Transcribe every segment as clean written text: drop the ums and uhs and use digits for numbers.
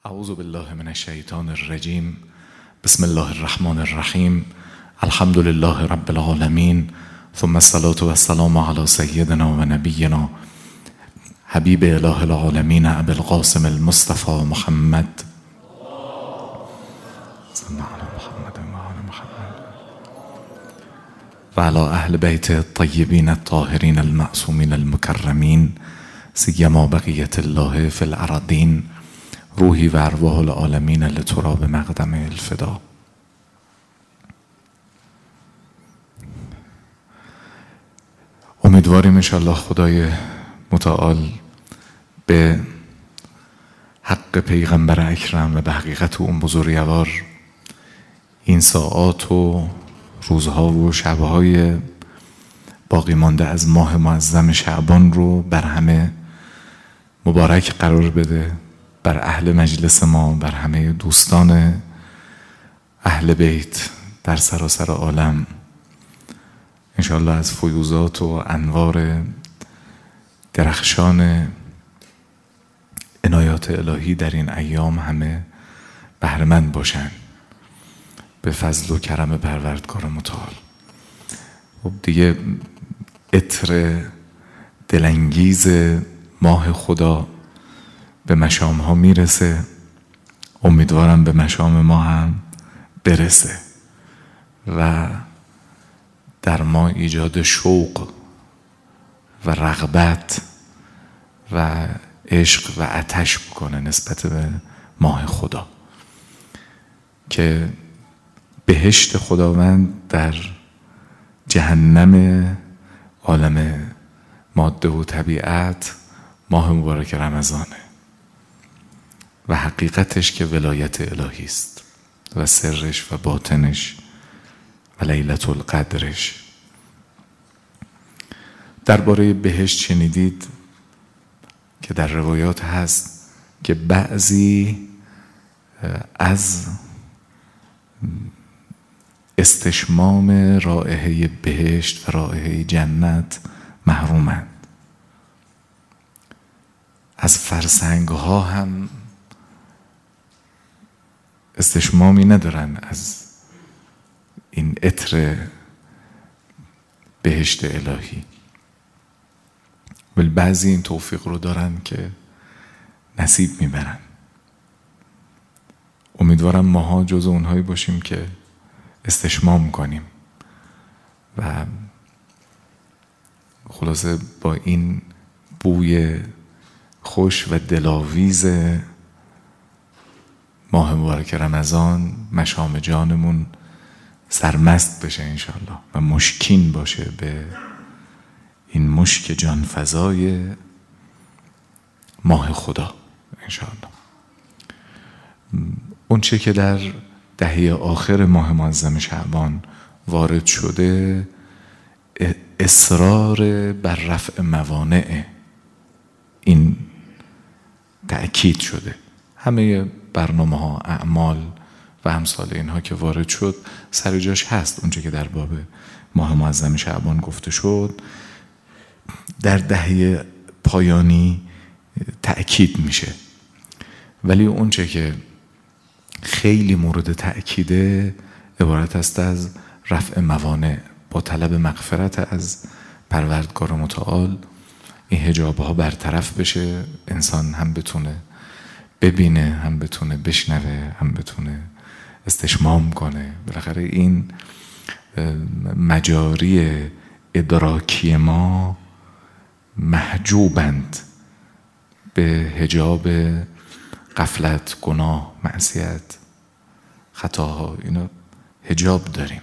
اعوذ بالله من الشیطان الرجیم. بسم الله الرحمن الرحیم. الحمد لله رب العالمین، ثم الصلاة والسلام علی سیدنا و نبینا حبیب اله العالمین ابی القاسم المصطفى محمد و علی اهل بیت الطیبین الطاهرین المعصومین المکرمین، سیما بقیت الله فی الارضین، روحی و ارواح العالمین لتراب مقدم الفدا. امیدواریم انشاءالله خدای متعال به حق پیغمبر اکرم و به حقیقت اون بزرگوار این ساعات و روزها و شبهای باقی مانده از ماه معظم شعبان رو بر همه مبارک قرار بده، بر اهل مجلس ما، بر همه دوستان اهل بیت در سراسر عالم. انشاءالله از فیوضات و انوار درخشان عنایات الهی در این ایام همه بهره‌مند باشند به فضل و کرم پروردگار متعال. خب دیگه عطر دلانگیز ماه خدا به مشام ها میرسه. امیدوارم به مشام ما هم برسه و در ما ایجاد شوق و رغبت و عشق و آتش بکنه نسبت به ماه خدا، که بهشت خداوند در جهنم عالم ماده و طبیعت ماه مبارک رمضانه و حقیقتش که ولایت الهی است و سرش و باطنش و لیلة القدرش. درباره بهشت شنیدید که در روایات هست که بعضی از استشمام رائحه بهشت و رائحه جنت محرومند. از فرسنگ ها هم استشمامی ندارن از این عطر بهشت الهی، ولی بعضی این توفیق رو دارن که نصیب میبرن. امیدوارم ماها جز اونهایی باشیم که استشمام کنیم و خلاصه با این بوی خوش و دلاویز ماه مبارک رمضان مشام جانمون سرمست بشه انشاءالله و مشکین باشه به این مشک جانفزای ماه خدا انشاءالله. اون چه که در دهه آخر ماه معظم شعبان وارد شده اصرار بر رفع موانع، این تأکید شده. همه برنامه ها، اعمال و امثال اینها که وارد شد سر جاش هست. اونچه که در باب ماه معظم شعبان گفته شد در دهه پایانی تأکید میشه، ولی اونچه که خیلی مورد تأکیده عبارت است از رفع موانع با طلب مغفرت از پروردگار متعال. این حجاب ها برطرف بشه، انسان هم بتونه ببینه، هم بتونه بشنوه، هم بتونه استشمام کنه. بالاخره این مجاری ادراکی ما محجوبند به حجاب غفلت، گناه، معصیت، خطاها. اینا حجاب داریم.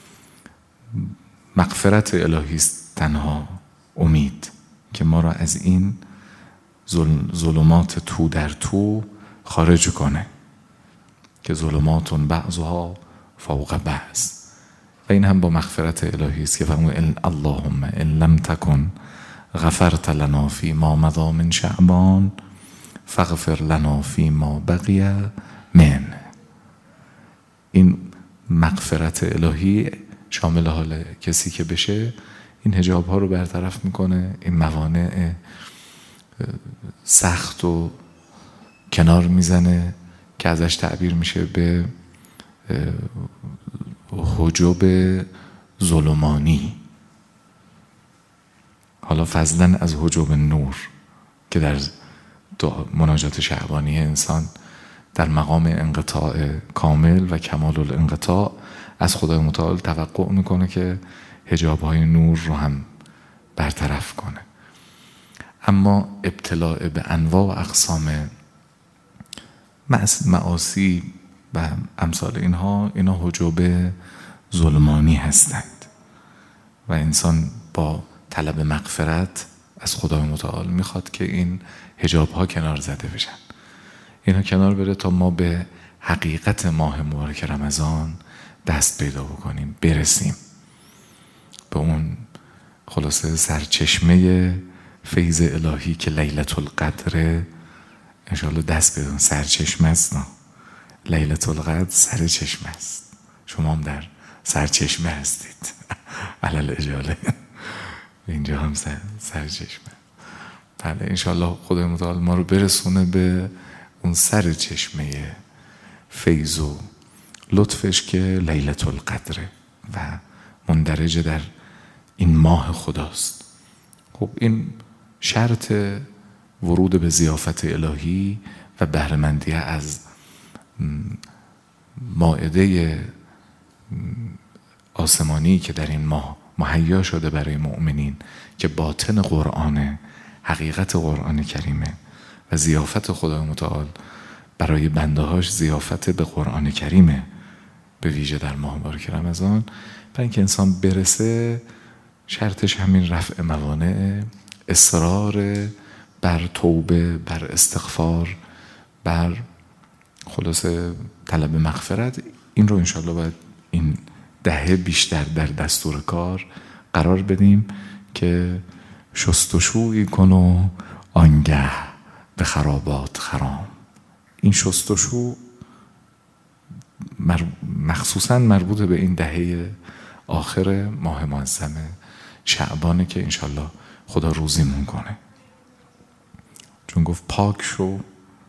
مغفرت الهی است تنها امید که ما را از این ظلمات تو در تو خارج کنه، که ظلمات بعضها فوق بعض. و این هم با مغفرت الهی است که فرمود اللهم ان لم تکن غفرت لنا فی ما مضی من شعبان فاغفر لنا فی ما بقی من. این مغفرت الهی شامل حال کسی که بشه این حجاب ها رو برطرف میکنه، این موانع سخت و کنار میزنه که ازش تعبیر میشه به حجب ظلمانی. حالا فضلا از حجب نور که در مناجات شعبانی انسان در مقام انقطاع کامل و کمال الانقطاع از خدای متعال توقع میکنه که حجاب‌های نور رو هم برطرف کنه. اما ابتلاء به انواع و اقسام معاصی و امثال اینا حجب ظلمانی هستند و انسان با طلب مغفرت از خدای متعال میخواد که این حجاب‌ها کنار زده بشن، اینا کنار بره تا ما به حقیقت ماه مبارک رمضان دست پیدا بکنیم، برسیم به اون خلاصه سرچشمه فیض الهی که لیلة القدر انشاءالله دست بدون. سرچشمه است، لیلة القدر سرچشمه است، شما هم در سرچشمه هستید علل اجاله اینجا هم سرچشمه. بله انشاءالله خدای متعال ما رو برسونه به اون سرچشمه فیض و لطفش که لیلة القدره و مندرج در این ماه خداست. خب این شرط ورود به ضیافت الهی و بهره‌مندی از مائده آسمانی که در این ماه مهیا شده برای مؤمنین که باطن قرآن، حقیقت قرآن کریمه و ضیافت خدای متعال برای بندهاش ضیافت به قرآن کریمه، به ویژه در ماه مبارک رمضان. برای اینکه انسان برسه شرطش همین رفع موانع، اصرار بر توبه، بر استغفار، بر خلاصه طلب مغفرت. این رو انشاءالله باید این دهه بیشتر در دستور کار قرار بدیم که شستشویی کن و آنگه به خرابات خرام. این شستشو مخصوصا مربوط به این دهه آخر ماه معظم شعبانه که انشالله خدا روزیمون کنه، چون گفت پاک شو.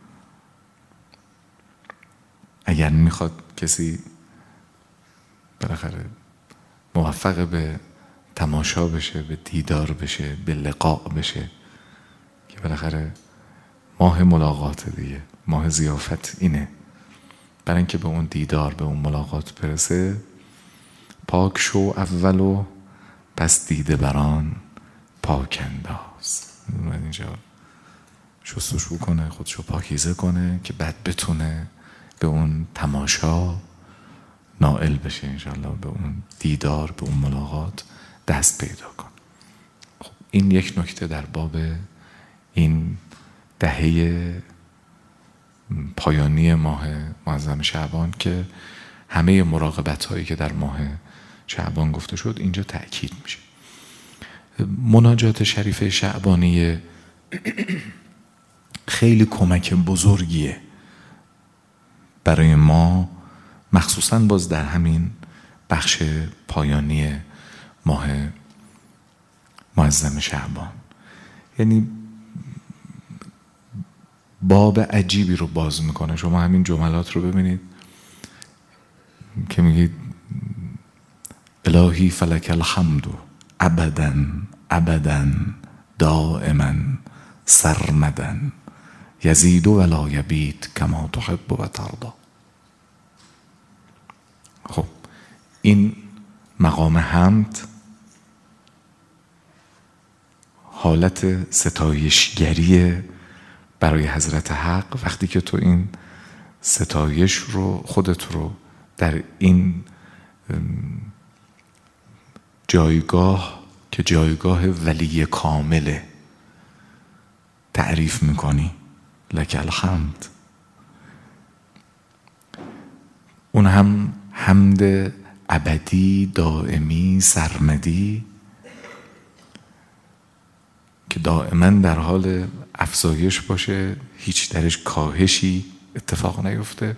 اگر میخواد کسی بالاخره موفق به تماشا بشه، به دیدار بشه، به لقاء بشه، که بالاخره ماه ملاقات دیگه، ماه ضیافت اینه، برای اینکه به اون دیدار، به اون ملاقات برسه پاک شو اول و پس دیده بران پاک انداز. اینجا شستشو کنه، خودشو پاکیزه کنه که بعد بتونه به اون تماشا نائل بشه، انشاءالله به اون دیدار، به اون ملاقات دست پیدا کن. خب این یک نکته در باب این دهه پایانی ماه معظم شعبان که همه مراقبت هایی که در ماه شعبان گفته شد اینجا تأکید میشه. مناجات شریفه شعبانیه خیلی کمک بزرگیه برای ما، مخصوصا باز در همین بخش پایانی ماه معظم شعبان. یعنی باب عجیبی رو باز میکنه. شما همین جملات رو ببینید که میگید الهی فلک الحمد ابدا ابدا دائما سرمدا یزید ولا یبید کما تحب و ترضی. خب این مقام حمد حالت ستایشگری برای حضرت حق. وقتی که تو این ستایش رو، خودت رو در این جایگاه که جایگاه ولی کامله تعریف میکنی، لک الحمد، اون هم حمد ابدی دائمی سرمدی که دائما در حال افزایش باشه، هیچ درش کاهشی اتفاق نیفته.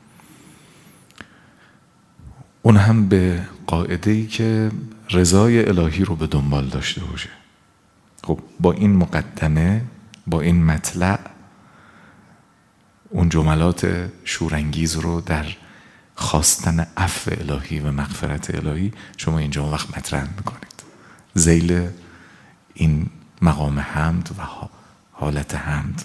اون هم به قاعده‌ای که رضای الهی رو به دنبال داشته باشه. خب با این مقدمه، با این مطلع، اون جملات شورانگیز رو در خواستن عفو الهی و مغفرت الهی شما اینجا وقت مطرح میکنید ذیل این مقام حمد و حالت حمد.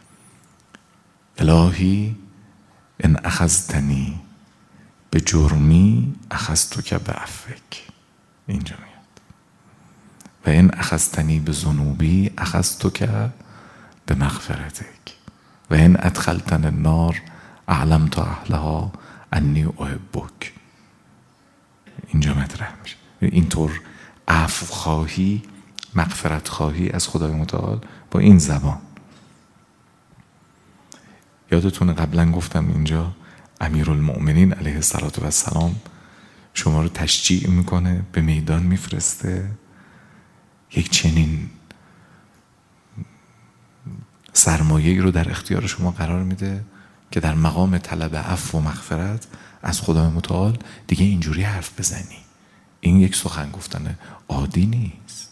الهی ان اخذتنی به جرمی اخذتک به عفوک، اینجا میاد. و ان اخذتنی به ذنوبی اخذتک به مغفرتک و ان ادخلتن النار اعلمت اهلها انی احبک. اینجا مطرح میشه. اینطور عفو خواهی، مغفرت خواهی از خدای متعال با این زبان. یادتونه قبلا گفتم اینجا امیرالمؤمنین علیه السلام شما رو تشجیع میکنه، به میدان میفرسته، یک چنین سرمایه‌ای رو در اختیار شما قرار میده که در مقام طلب عفو و مغفرت از خدای متعال دیگه اینجوری حرف بزنی. این یک سخن گفتن عادی نیست.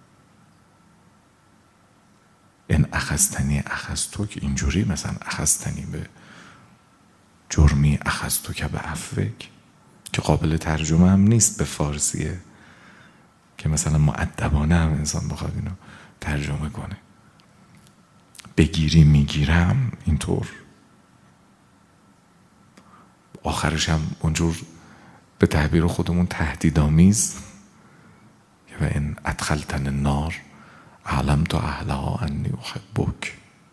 این اخذتنی اخذتک، اینجوری مثلا اخذتنی به جرمی اخذتک به عفوک که قابل ترجمه هم نیست به فارسیه که مثلا مؤدبانه هم انسان بخواد اینو ترجمه کنه. بگیری میگیرم، اینطور آخرش هم اونجور به تعبیر خودمون تهدیدآمیز و ان ادخلتن النار علمت اهلها انی احبک.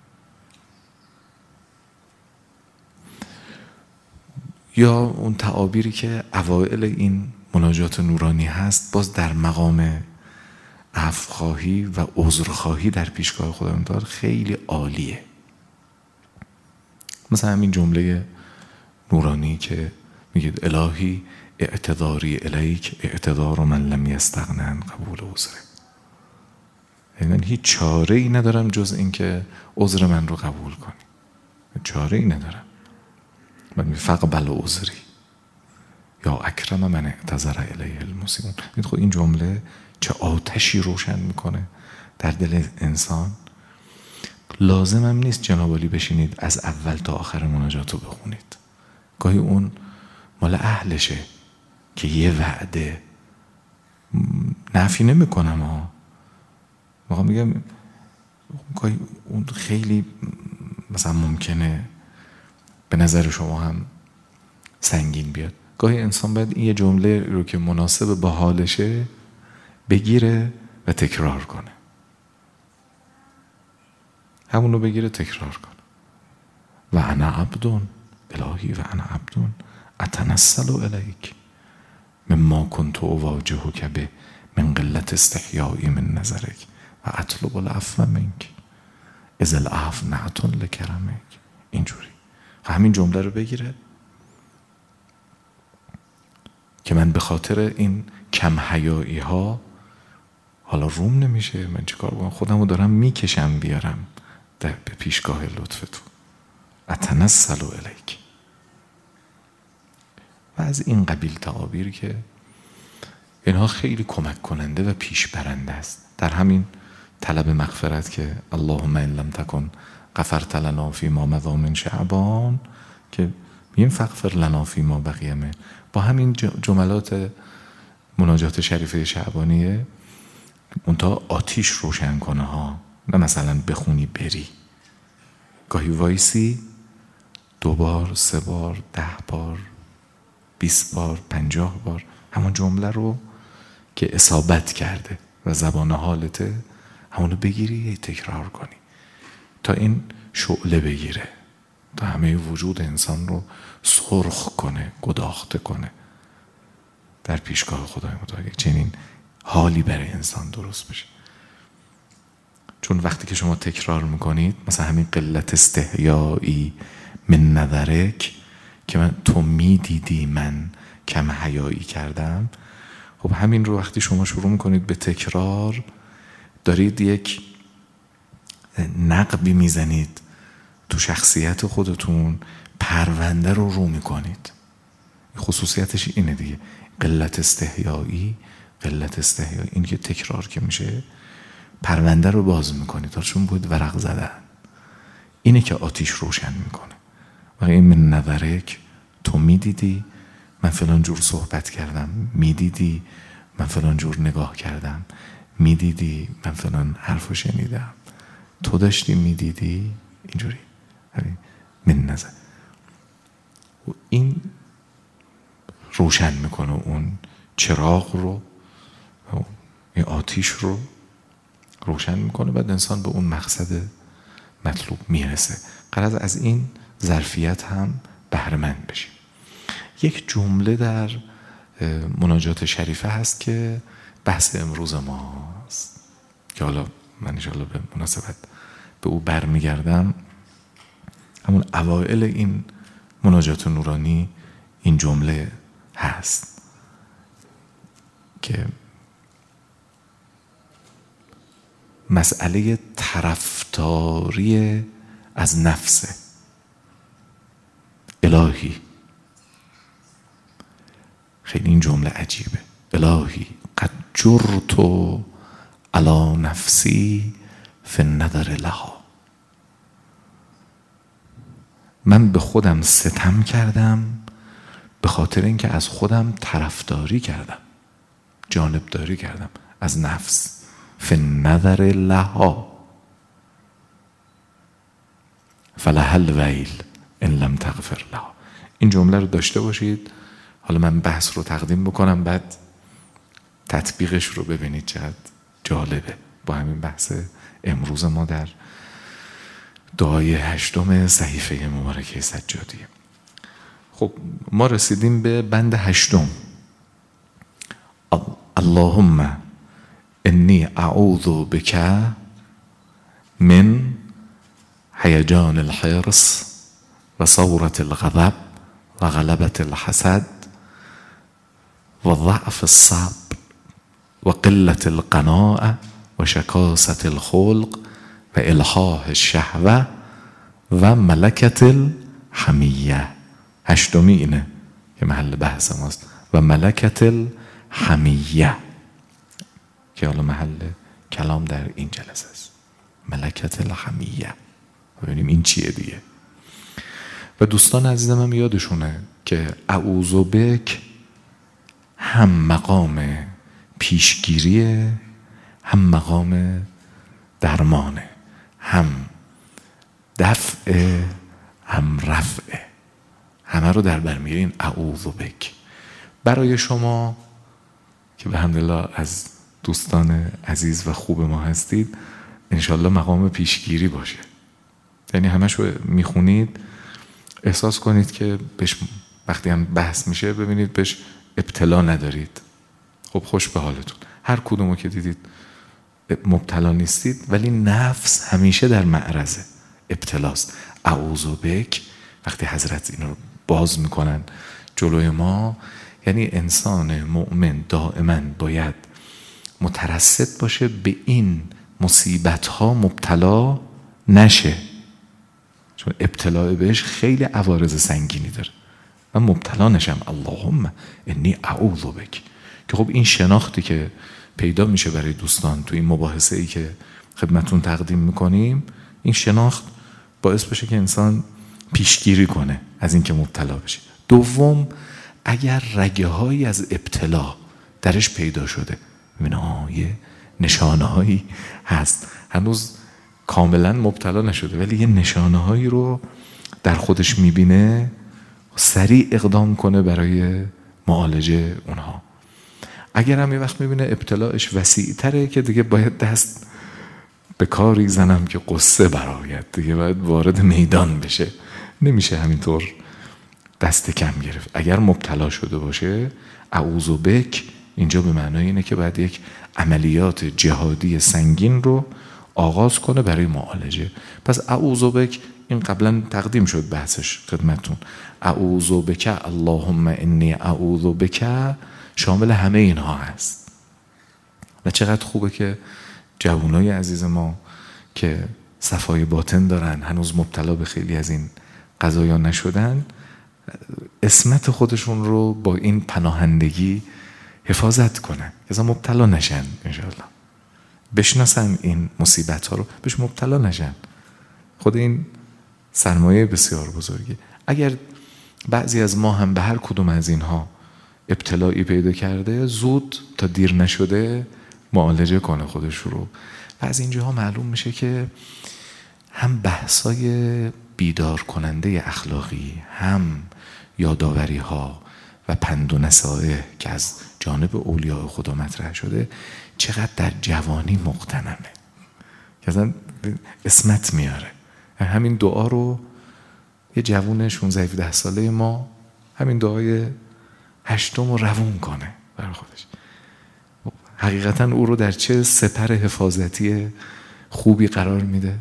یا اون تعابیری که اوائل این مناجات نورانی هست، باز در مقام عفوخواهی و عذرخواهی در پیشگاه خدای متعال خیلی عالیه. مثلا همین جمله نورانی که میگید الهی اعتذاری الیک اعتذار من لم یستغن عن قبول عذره. یعنی هیچ چاره ای ندارم جز این که عذر من رو قبول کنی، چاره ای ندارم. من فقبل عذری یا اکرم من اعتذر الیه المسیئون. خب این جمله چه آتشی روشن میکنه در دل انسان. لازمم نیست جناب عالی بشینید از اول تا آخر مناجات رو بخونید. گاهی اون مال اهلشه که یه وعده نفی نمیکنم ها، واقعا میگم گاهی اون خیلی مثلا ممکنه به نظر شما هم سنگین بیاد. گاهی انسان باید این یه جمله رو که مناسب با حالشه بگیره و تکرار کنه، همون رو بگیره تکرار کنه. و انا عبدون الهی و انا عبدون اتنسل الیک مما کنت اواجهک به من قلت استحیایی من نظرک و اطلب العفو منک اذ العفو نعت لکرمک. اینجوری همین جمله رو بگیره که من به خاطر این کم حیایی ها حالا روم نمیشه، من چیکار کنم؟ خودم رو دارم میکشم بیارم به پیشگاه لطف تو. اتنسل الیک. و از این قبیل تعابیر که اینها خیلی کمک کننده و پیش برنده است در همین طلب مغفرت که اللهم ان لم تکن غفرت لنا فی ما مضی من شعبان، که میگیم فغفر لنا فی ما بقی من. با همین جملات مناجات شریفه شعبانیه منتها آتیش روشن کنه ها، نه مثلا بخونی بری. گاهی وایسی 2 بار 3 بار 10 بار 20 بار 50 بار همون جمله رو که اصابت کرده و زبان حالته همونو بگیری تکرار کنی تا این شعله بگیره، تا همه وجود انسان رو سرخ کنه، گداخته کنه در پیشگاه خدای متعال. چنین حالی برای انسان درست بشه. چون وقتی که شما تکرار میکنید مثلا همین قلت استحیایی من نظرک که تو میدیدی من کم حیایی کردم، خب همین رو وقتی شما شروع میکنید به تکرار دارید یک نقبی میزنید تو شخصیت خودتون، پرونده رو میکنید. خصوصیتش اینه دیگه، قلت استحیایی این که تکرار که میشه پرونده رو باز میکنید تا چون بود ورق زدن. اینه که آتیش روشن میکنه. و این من نظرک، تو میدیدی من فلان جور صحبت کردم، میدیدی من فلان جور نگاه کردم، میدیدی من فلان حرفو شنیدم، تو داشتی میدیدی اینجوری. من نظر این روشن میکنه اون چراغ رو، این آتیش رو روشن میکنه، بعد انسان به اون مقصد مطلوب میرسه. غرض از این ظرفیت هم بهره مند بشیم. یک جمله در مناجات شریفه هست که بحث امروز ماست که حالا من انشاءالله به مناسبت به او برمیگردم. همون اوائل این مناجات نورانی این جمله هست که مسئله طرفداری از نفسه. الهی، خیلی این جمله عجیبه، الهی قد جرت علی نفسی فی النظر لها، من به خودم ستم کردم به خاطر اینکه از خودم طرفداری کردم، جانبداری کردم از نفس. فی النظر لها فلها الویل ان لم تغفر لها. این جمله رو داشته باشید. حالا من بحث رو تقدیم بکنم، بعد تطبیقش رو ببینید چقدر جالبه با همین بحث امروز ما در دعای 8 صحیفه مبارکه سجادیه. خب ما رسیدیم به بند 8. اللهم انی اعوذ بک من هیجان الحرص و ثورة الغضب و غلبة الحسد و ضعف الصبر و قلة القناعة و شکاسة الخلق و الحاح الشهوة و ملکة الحمیة. 8 اینه که محل بحث ماست. و ملکة الحمیة که حالا محل کلام در این جلسه است. ملکة الحمیة. ببینیم این چیه دیگه. و دوستان عزیزم هم یادشونه که اعوذ بک هم مقام پیشگیریه، هم مقام درمانه، هم دفع، هم رفع، همه رو در بر میگیره این اعوذ بک. برای شما که به حمدالله از دوستان عزیز و خوب ما هستید، انشالله مقام پیشگیری باشه. یعنی همش رو میخونید احساس کنید که بهش وقتی هم بحث میشه ببینید بهش ابتلا ندارید. خب خوش به حالتون. هر کدومو که دیدید مبتلا نیستید، ولی نفس همیشه در معرض ابتلاست. اعوذ بک وقتی حضرت این رو باز میکنن جلوی ما، یعنی انسان مؤمن دائما باید مترصد باشه به این مصیبت ها مبتلا نشه، چون ابتلا بهش خیلی عوارض سنگینی داره. من مبتلا نشم. اللهم انی اعوذ بک. که خب این شناختی که پیدا میشه برای دوستان تو این مباحثه ای که خدمتون تقدیم میکنیم، این شناخت باعث بشه که انسان پیشگیری کنه از این که مبتلا بشه. دوم، اگر رگه هایی از ابتلا درش پیدا شده، یه نشانه هایی هست، هنوز کاملا مبتلا نشده ولی یه نشانه هایی رو در خودش میبینه، سریع اقدام کنه برای معالجه اونها. اگر هم یه وقت میبینه ابتلاش وسیع تره که دیگه باید دست به کاری زنم که قصه برآید، دیگه باید وارد میدان بشه، نمیشه همینطور دست کم گرفت. اگر مبتلا شده باشه، اعوذ بک اینجا به معنای اینه که باید یک عملیات جهادی سنگین رو آغاز کنه برای معالجه. پس اعوذ بک این قبلا تقدیم شد بحثش خدمتون. اعوذ بک اللهم انی اعوذ بک شامل همه اینها هست. و چقدر خوبه که جوانای عزیز ما که صفای باطن دارن، هنوز مبتلا به خیلی از این قضایا نشدن، عصمت خودشون رو با این پناهندگی حفاظت کنن که مبتلا نشن، انشاءالله بشناسن این مصیبت ها رو، بهش مبتلا نشن. خود این سرمایه بسیار بزرگی. اگر بعضی از ما هم به هر کدوم از اینها ابتلایی پیدا کرده، زود تا دیر نشده معالجه کنه خودش رو. و از اینجاها معلوم میشه که هم بحثای بیدار کننده اخلاقی، هم یاداوری ها و پند و نصایح که از جانب اولیاء خدا مطرح شده چقدر در جوانی مغتنمه، که اصلا اسمت میاره. همین دعا رو یه جوون 16-17 ساله ما همین دعای 8 رو روون کنه برای خودش، حقیقتا او رو در چه سپر حفاظتی خوبی قرار میده،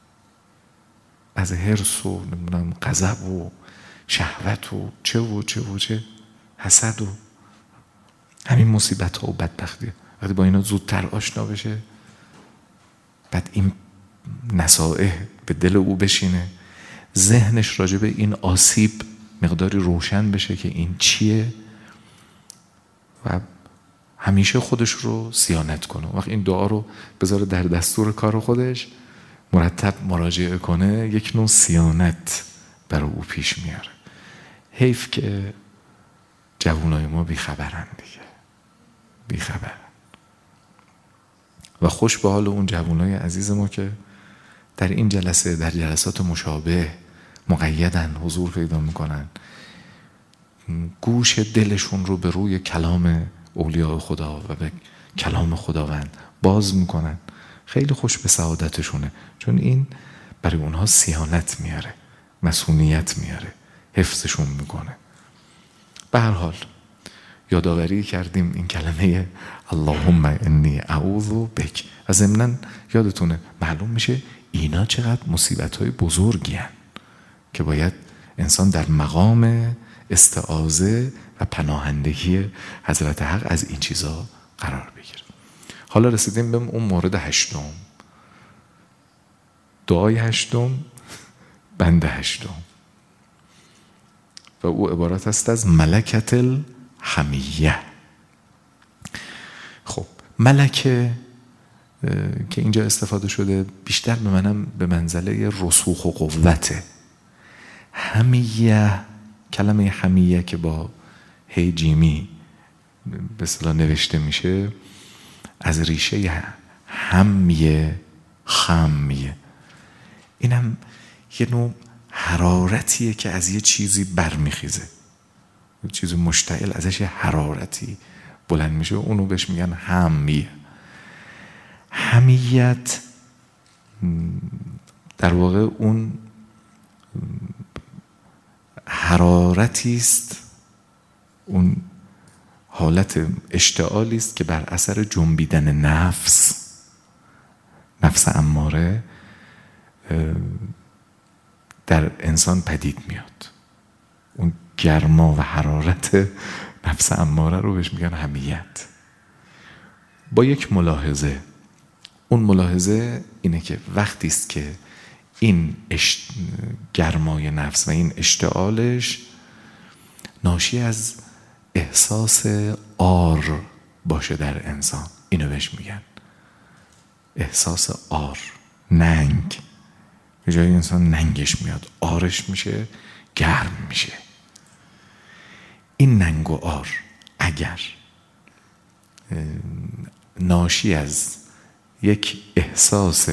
از حرص و غضب و شهوت و چه حسد و همین مصیبت ها و بدبختی. وقتی با اینا زودتر آشنا بشه، بعد این نصائح به دل او بشینه، ذهنش راجع به این آسیب مقداری روشن بشه که این چیه و همیشه خودش رو صیانت کنه. وقتی این دعا رو بذاره در دستور کار خودش، مرتب مراجعه کنه، یک نوع صیانت برای او پیش میاره. حیف که جوانای ما بیخبرن دیگه، بیخبرن. و خوش به حال اون جوانای عزیز ما که در این جلسه، در جلسات مشابه مقیدن، حضور پیدا میکنن، گوش دلشون رو به روی کلام اولیاء خدا و به کلام خداوند باز میکنن. خیلی خوش به سعادتشونه، چون این برای اونها صیانت میاره، مسئولیت میاره، حفظشون میکنه. به هر حال یادآوری کردیم این کلمه اللهم انی اعوذ بک. و ضمناً یادتونه معلوم میشه اینا چقدر مصیبت‌های بزرگی هن که باید انسان در مقام استعاذه و پناهندگی حضرت حق از این چیزا قرار بگیره. حالا رسیدیم به اون مورد 8، دعای 8، بند 8، و او عبارت است از ملکت الحمیه. خب ملکه که اینجا استفاده شده بیشتر به منزله رسوخ و قوته. حمیه، کلمه حمیه که با هی جیمی به اصطلاح نوشته میشه، از ریشه حمیه، خمیه. اینم یه نوع حرارتیه که از یه چیزی برمیخیزه، یه چیزی مشتعل ازش حرارتی بلند میشه، اونو بهش میگن حمیه. حمیت در واقع اون حرارتی است، اون حالت اشتعالی است که بر اثر جنبیدن نفس اماره در انسان پدید میاد. اون گرما و حرارت نفس اماره رو بهش میگن حمیت. با یک ملاحظه، اون ملاحظه اینه که وقتی است که این گرمای نفس و این اشتعالش ناشی از احساس عار باشه در انسان، اینو بهش میگن احساس عار، ننگ. به جای انسان ننگش میاد، عارش میشه، گرم میشه. این ننگ و عار اگر ناشی از یک احساس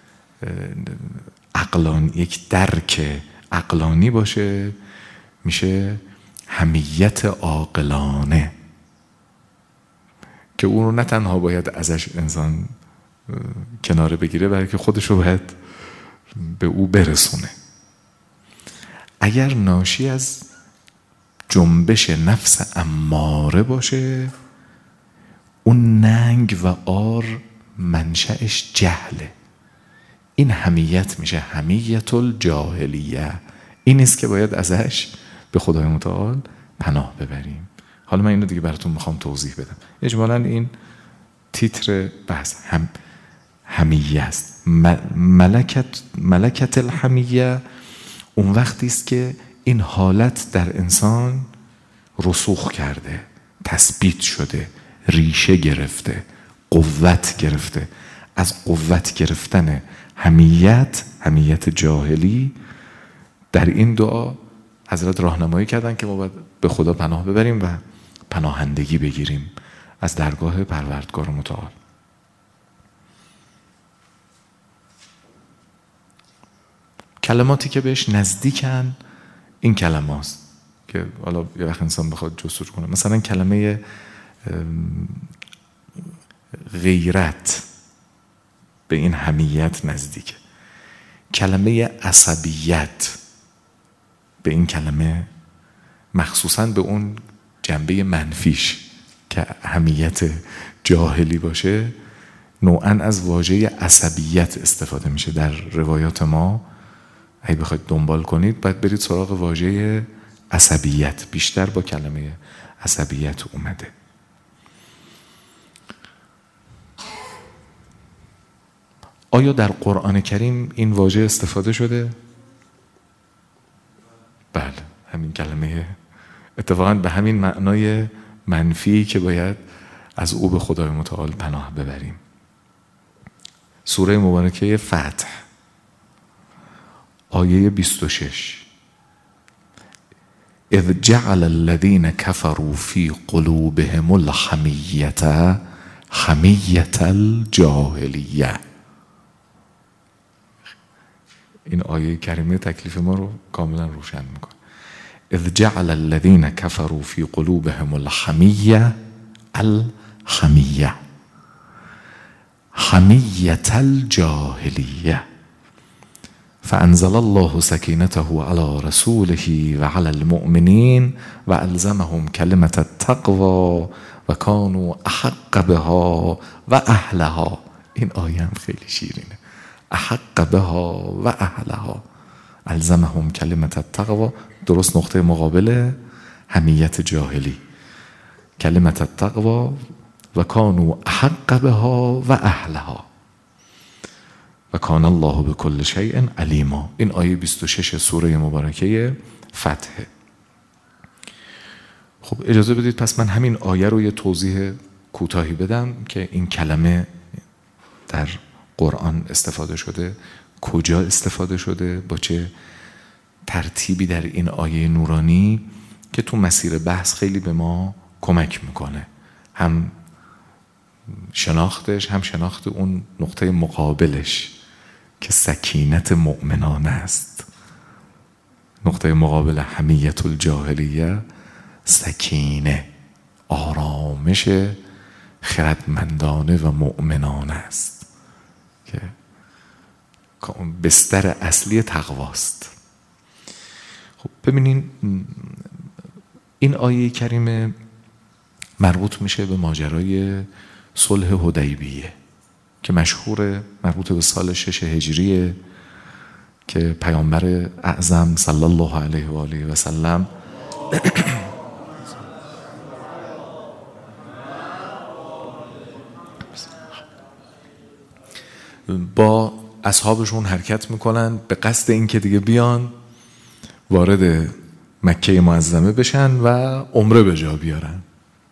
عقلانی، یک درک عقلانی باشه، میشه حمیت عاقلانه، که اون رو نه تنها باید ازش انسان کناره بگیره، بلکه خودش رو باید به او برسونه. اگر ناشی از جنبش نفس اماره باشه، اون ننگ و عار منشأش جهله. این حمیت میشه حمیت الجاهلیه. این نیست که باید ازش به خدای متعال پناه ببریم. حالا من اینو دیگه براتون میخوام توضیح بدم. اجمالاً این تیتر بحث حمیه است. ملکت الحمیه اون وقتی است که این حالت در انسان رسوخ کرده، تثبیت شده، ریشه گرفته، قوت گرفته. از قوت گرفتن حمیت جاهلی در این دعا حضرت راهنمایی کردن که ما باید به خدا پناه ببریم و پناهندگی بگیریم از درگاه پروردگار متعال. کلماتی که بهش نزدیکن این کلمه هست که حالا یه وقت انسان بخواد جستجو کنه. مثلا کلمه غیرت به این حمیت نزدیکه، کلمه عصبیت به این کلمه، مخصوصا به اون جنبه منفیش که حمیت جاهلی باشه، نوعا از واژه عصبیت استفاده میشه در روایات ما. اگه بخواید دنبال کنید باید برید سراغ واژه عصبیت، بیشتر با کلمه عصبیت اومده. آیا در قرآن کریم این واژه استفاده شده؟ بله، همین کلمه، اتفاقا به همین معنای منفی که باید از او به خدای متعال پناه ببریم. سوره مبارکه فتح آیه 26: اذ جعل الذين كفروا في قلوبهم الحمیة حمیة الجاهلیه. این آیه کریمه تکلیف ما رو کاملا روشن میکنه. اذ جعل الذين كفروا في قلوبهم الحمیة حمیة الجاهلیه فأنزل الله سكينته على رسوله وعلى المؤمنين وألزمهم كلمة التقوى وكانوا أحق بها وأهلها. این آیه هم خیلی شیرینه. أحق بها وأهلها، ألزمهم كلمة التقوى، درست نقطه مقابل حمیت جاهلی. كلمة التقوى وكانوا أحق بها وأهلها و کان الله بكل شیء علیما. این آیه 26 سوره مبارکه فتحه. خب اجازه بدید پس من همین آیه رو یه توضیح کوتاهی بدم که این کلمه در قرآن استفاده شده، کجا استفاده شده، با چه ترتیبی در این آیه نورانی که تو مسیر بحث خیلی به ما کمک میکنه، هم شناختش هم شناخت اون نقطه مقابلش که سکینت مؤمنانه است. نقطه مقابل حمیت الجاهلیه سکینه، آرامش خردمندانه و مؤمنانه است که بستر اصلی تقواست. خب ببینین این آیه کریمه مربوط میشه به ماجرای صلح حدیبیه که مشهور، مربوط به سال 6 هجریه که پیامبر اعظم صلی الله علیه و آله و سلم با اصحابشون حرکت میکنن به قصد این که دیگه بیان وارد مکه معظمه بشن و عمره به جا بیارن.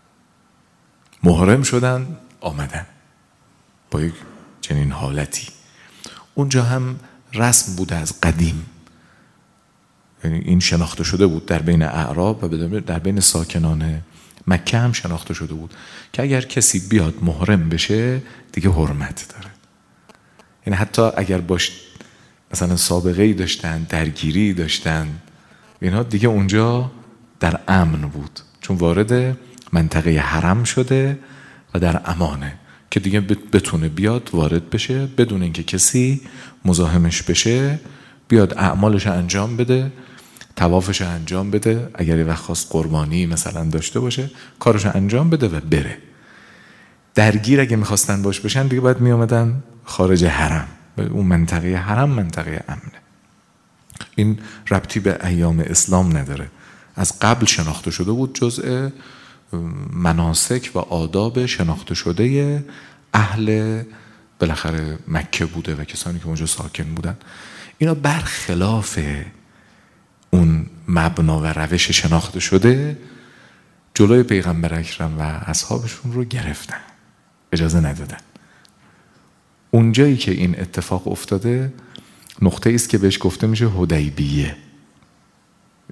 محرم شدن، آمدن با یک چنین حالتی. اونجا هم رسم بود از قدیم، یعنی این شناخته شده بود در بین اعراب و در بین ساکنان مکه هم شناخته شده بود که اگر کسی بیاد محرم بشه دیگه حرمت داره. یعنی حتی اگر باش مثلا سابقه‌ای داشتن، درگیری داشتن، اینها دیگه اونجا در امن بود، چون وارد منطقه حرم شده و در امانه که دیگه بتونه بیاد وارد بشه بدون اینکه کسی مزاحمش بشه، بیاد اعمالش انجام بده، طوافش انجام بده، اگر یه وقت خواست قربانی مثلا داشته باشه کارش انجام بده و بره. درگیر اگه میخواستن باش بشن دیگه باید میامدن خارج حرم، اون منطقه حرم منطقه امنه. این ربطی به ایام اسلام نداره، از قبل شناخته شده بود، جزء مناسک و آداب شناخته شده اهل بالاخره مکه بوده و کسانی که اونجا ساکن بودن. اینا برخلاف اون مبنا و روش شناخته شده جلوی پیغمبر اکرم و اصحابشون رو گرفتن، اجازه ندادن. اونجایی که این اتفاق افتاده نقطه است که بهش گفته میشه حدیبیه.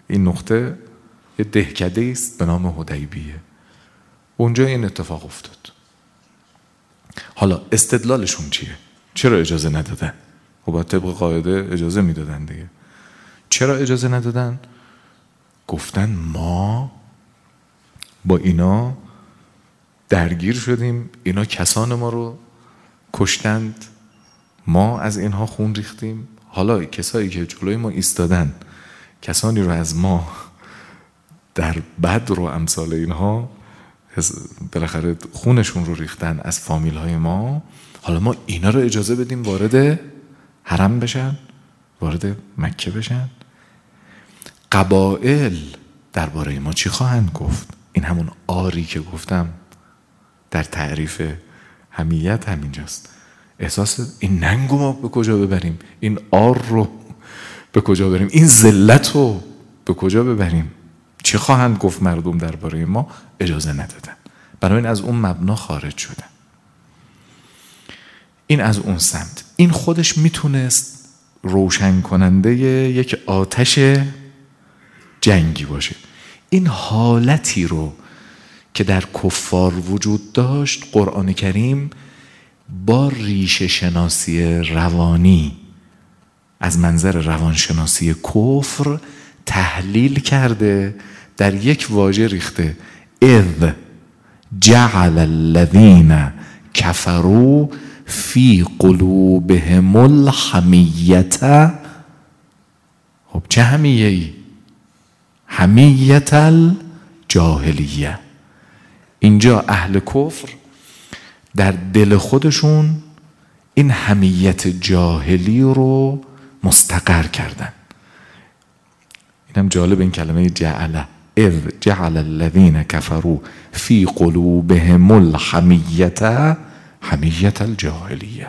این نقطه یه دهکده است به نام حدیبیه. اونجا این اتفاق افتاد. حالا استدلالشون چیه؟ چرا اجازه ندادن؟ خب باید طبق قاعده اجازه میدادن دیگه. چرا اجازه ندادن؟ گفتن ما با اینا درگیر شدیم، اینا کسان ما رو کشتند، ما از اینها خون ریختیم. حالا کسایی که جلوی ما ایستادن، کسانی رو از ما در بدر و امثال اینها بالاخره خونشون رو ریختن از فامیل های ما، حالا ما اینا رو اجازه بدیم وارد حرم بشن، وارد مکه بشن؟ قبائل درباره ما چی خواهند گفت؟ این همون آری که گفتم در تعریف حمیت همینجاست. احساس این ننگ رو ما به کجا ببریم؟ این آر رو به کجا ببریم؟ این ذلت رو به کجا ببریم؟ چی خواهند گفت مردم درباره ما؟ اجازه ندادن. بنابراین از اون مبنا خارج شدن. این از اون سمت. این خودش میتونست روشن کننده یک آتش جنگی باشه. این حالتی رو که در کفار وجود داشت قرآن کریم با ریشه شناسی روانی از منظر روانشناسی کفر تحلیل کرده، در یک واژه ریخته. اذ جعل الذین کفروا فی قلوبهم الحمیت. خب چه حمیه ای؟ حمیت الجاهلیه. اینجا اهل کفر در دل خودشون این حمیت جاهلی رو مستقر کردن. اینم جالب این کلمه جعل. اذ جعل الذین کفروا فی قلوبهم الحمیت حمیت الجاهلیه.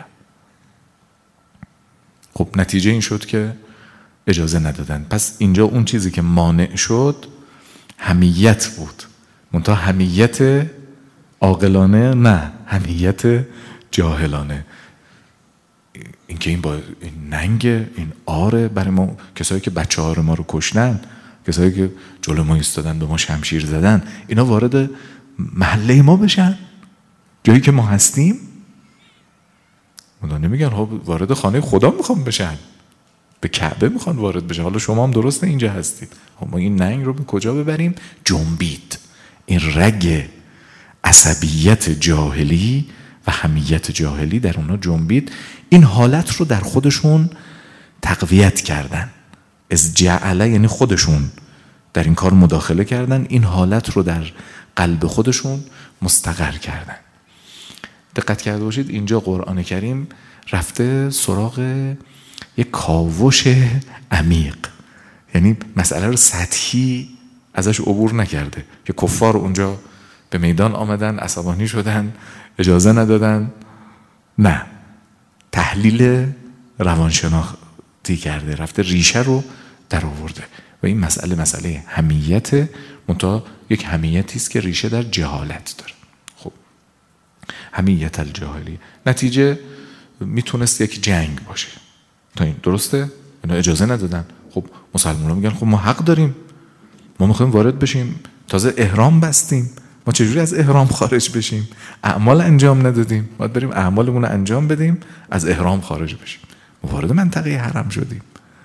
خب نتیجه این شد که اجازه ندادن. پس اینجا اون چیزی که مانع شد حمیت بود، منتها حمیت عاقلانه نه، حمیت جاهلانه. اینکه این با این ننگ، این آره برای ما، کسایی که بچه ها ما رو کشتن، کسایی که جلو ما ایستادن به ما شمشیر زدن، اینا وارد محله ما بشن، جایی که ما هستیم. اونا نمیگن ها وارد خانه خدا میخوام بشن، به کعبه میخوان وارد بشن. حالا شما هم درسته اینجا هستید، ما این ننگ رو به کجا ببریم؟ جنبید. این رگ عصبیت جاهلی و حمیت جاهلی در اونا جنبید. این حالت رو در خودشون تقویت کردن. از جعله یعنی خودشون در این کار مداخله کردن، این حالت رو در قلب خودشون مستقر کردن. دقت کرده باشید اینجا قرآن کریم رفته سراغ یک کاوش عمیق، یعنی مسئله رو سطحی ازش عبور نکرده که کفار اونجا به میدان آمدن، عصبانی شدن، اجازه ندادن. نه، تحلیل روانشناختی کرده، رفته ریشه رو در آورده و این مسئله حمیت، منتها یک حمیتی است که ریشه در جهالت داره. خب حمیت الجاهلی، نتیجه میتونست یک جنگ باشه. تا این درسته؟ اینا اجازه ندادن. خب مسلمان‌ها میگن خب ما حق داریم، ما میخوایم وارد بشیم، تازه احرام بستیم، ما چجوری از احرام خارج بشیم؟ اعمال انجام ندادیم، باید بریم اعمالمون رو انجام بدیم، از احرام خارج بشیم. ما وارد منطقه حرم شدیم،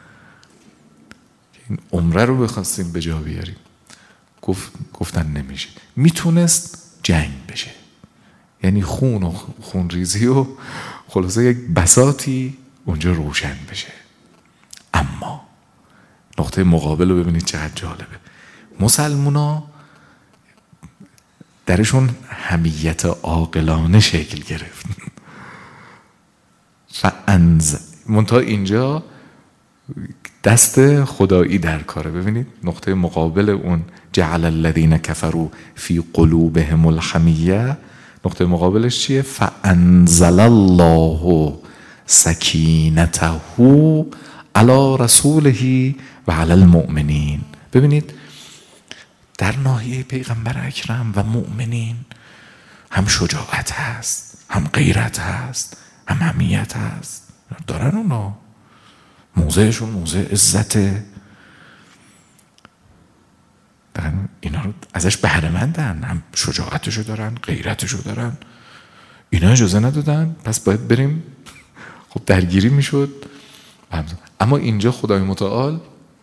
این عمره رو بخواستیم به جا بیاریم. گفتن نمیشه. میتونست جنگ بشه، یعنی خون و خونریزی و خلاصه یک بساطی اونجا روشن بشه. اما نقطه مقابل رو ببینید چقدر جالبه. مسلمونا درشون حمیت عاقلانه شکل گرفت. منتها اینجا دست خدایی در کاره. ببینید نقطه مقابل اون جعل الذین کفروا فی قلوبهم الحمیه، نقطه مقابلش چیه؟ فانزل الله سکینته علی رسوله و علی المؤمنین. ببینید در ناحیه پیغمبر اکرم و مؤمنین هم شجاعت هست، هم غیرت هست، هم حمیت هست. دارن اونا موضعشون موضع عزته. اینا رو ازش بهره مندن، هم شجاعتشو دارن، غیرتشو دارن، اینا اجازه ندادن، پس باید بریم. خب درگیری میشد. اما اینجا خدای متعال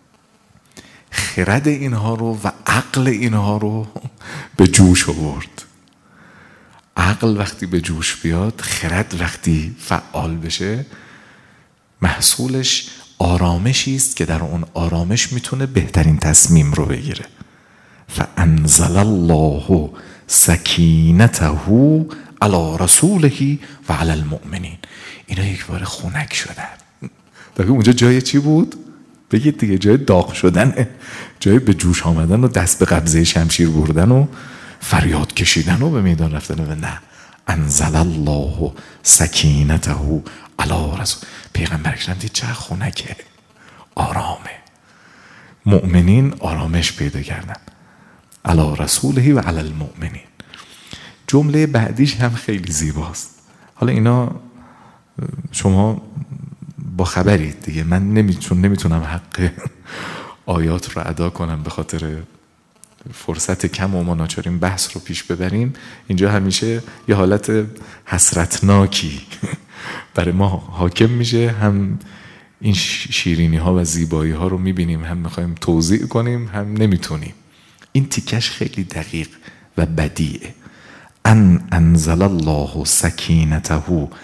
خرد اینها رو و عقل اینها رو به جوش آورد. عقل وقتی به جوش بیاد، خرد وقتی فعال بشه، محصولش آرامشی است که در اون آرامش میتونه بهترین تصمیم رو بگیره. فانزل الله سکینته علی رسوله و علی المؤمنین. اینا یک بار خنک شدن. دیگه اونجا جای چی بود؟ بگید دیگه. جای داغ شدن، جای به جوش آمدن و دست به قبضه شمشیر بردن و فریاد کشیدن و به میدان رفتن. و نه، انزل الله سکینته علی رسول. پیغمبر اکرم دید چه خنکه، آرامه. مؤمنین آرامش پیدا کردن. علی رسوله و علی المؤمنین. جمله بعدیش هم خیلی زیباست. حالا اینا شما با خبرید دیگه، من نمیتونم حق آیات رو ادا کنم به خاطر فرصت کم و ما ناچاریم بحث رو پیش ببریم. اینجا همیشه یه حالت حسرتناکی برای ما حاکم میشه، هم این شیرینی ها و زیبایی ها رو میبینیم، هم میخوایم توضیح کنیم، هم نمیتونیم. این تیکش خیلی دقیق و بدیعه. انزل الله سکینته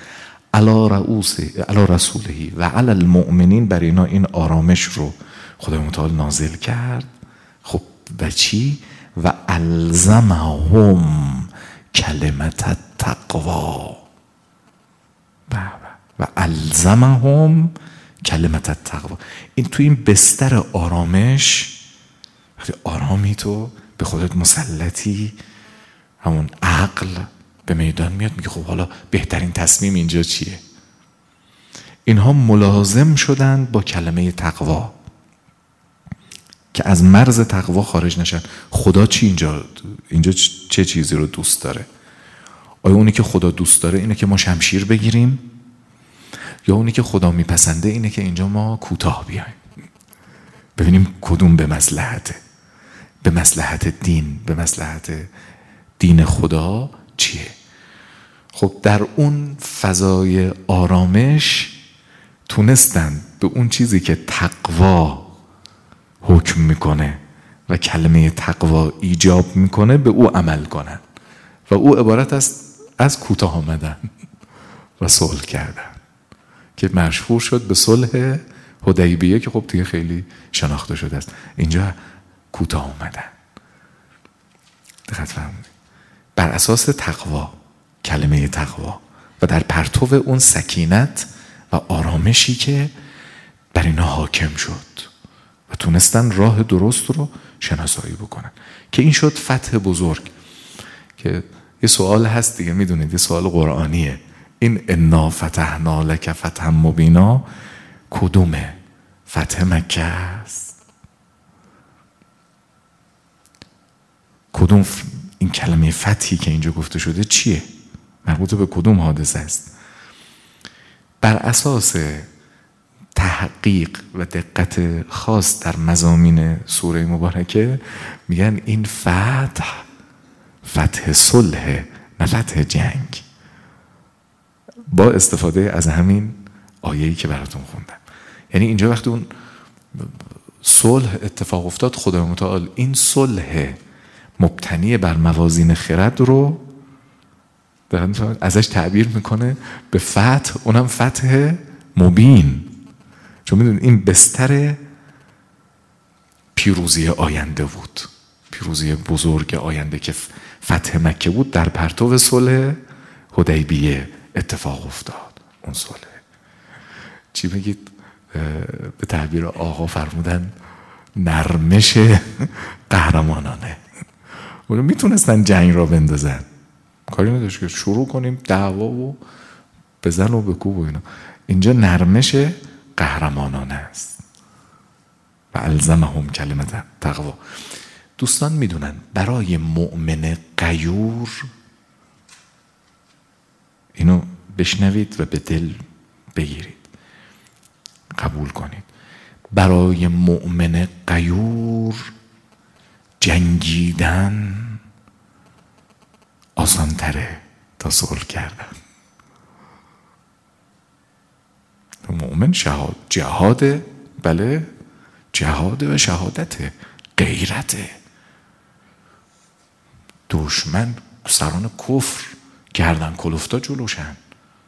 علی رسوله و علی المؤمنین. برای اینا این آرامش رو خدای متعال نازل کرد. خب و چی؟ و الزمهم کلمت التقوا. و الزمهم کلمت التقوا. این تو این بستر آرامش، وقتی آرامی تو به خودت مسلطی، همون عقل به میدان میاد، میگه خب حالا بهترین تصمیم اینجا چیه؟ اینها ملازم شدن با کلمه تقوا که از مرز تقوا خارج نشن. خدا چی اینجا چه چیزی رو دوست داره؟ آیا اونی که خدا دوست داره اینه که ما شمشیر بگیریم، یا اونی که خدا میپسنده اینه که اینجا ما کوتاه بیایم؟ ببینیم کدوم به مصلحته. به مصلحت دین، به مصلحت دین خدا چیه؟ خب در اون فضای آرامش تونستن به اون چیزی که تقوا حکم میکنه و کلمه تقوا ایجاب میکنه به او عمل کنن، و او عبارت است از کوتاه آمدن و صلح کردن که مشهور شد به صلح حدیبیه که خب دیگه خیلی شناخته شده است. اینجا کوتاه آمدن. دقت فرمودید. بر اساس تقوا، کلمه تقوا، و در پرتو اون سکینت و آرامشی که بر اینا حاکم شد و تونستن راه درست رو شناسایی بکنن، که این شد فتح بزرگ. که یه سوال هست دیگه، میدونید یه سوال قرآنیه، این انا فتحنا لک فتحا مبینا کدومه؟ فتح مکه است؟ کدوم این کلمه فتحی که اینجا گفته شده چیه؟ مربوط به کدوم حادثه است؟ بر اساس تحقیق و دقت خاص در مضامین سوره مبارکه میگن این فتح صلح، نه فتح جنگ، با استفاده از همین آیه‌ای که براتون خوندم. یعنی اینجا وقتی اون صلح اتفاق افتاد، خدای متعال این صلح مبتنی بر موازین خرد رو ازش تعبیر میکنه به فتح، اونم فتح مبین. چون میدونید این بستر پیروزی آینده بود، پیروزی بزرگ آینده که فتح مکه بود، در پرتو صلح حدیبیه اتفاق افتاد. اون صلح چی بگید؟ به تعبیر آقا فرمودن نرمش قهرمانانه. اونو میتونستن جنگ را بندازن، کاری نداشت که شروع کنیم دعوا و بزن و بکوب و اینا. اینجا نرمش قهرمانانه است. و الزمهم کلمت تقوا. دوستان میدونن برای مؤمن غیور، اینو بشنوید و به دل بگیرید، قبول کنید، برای مؤمن غیور جنگیدن آسان تره تا صلح کردن. مؤمن جهاده، بله، جهاده و شهادته، غیرته. دشمن سران کفر گردن کلفتا جلوشن،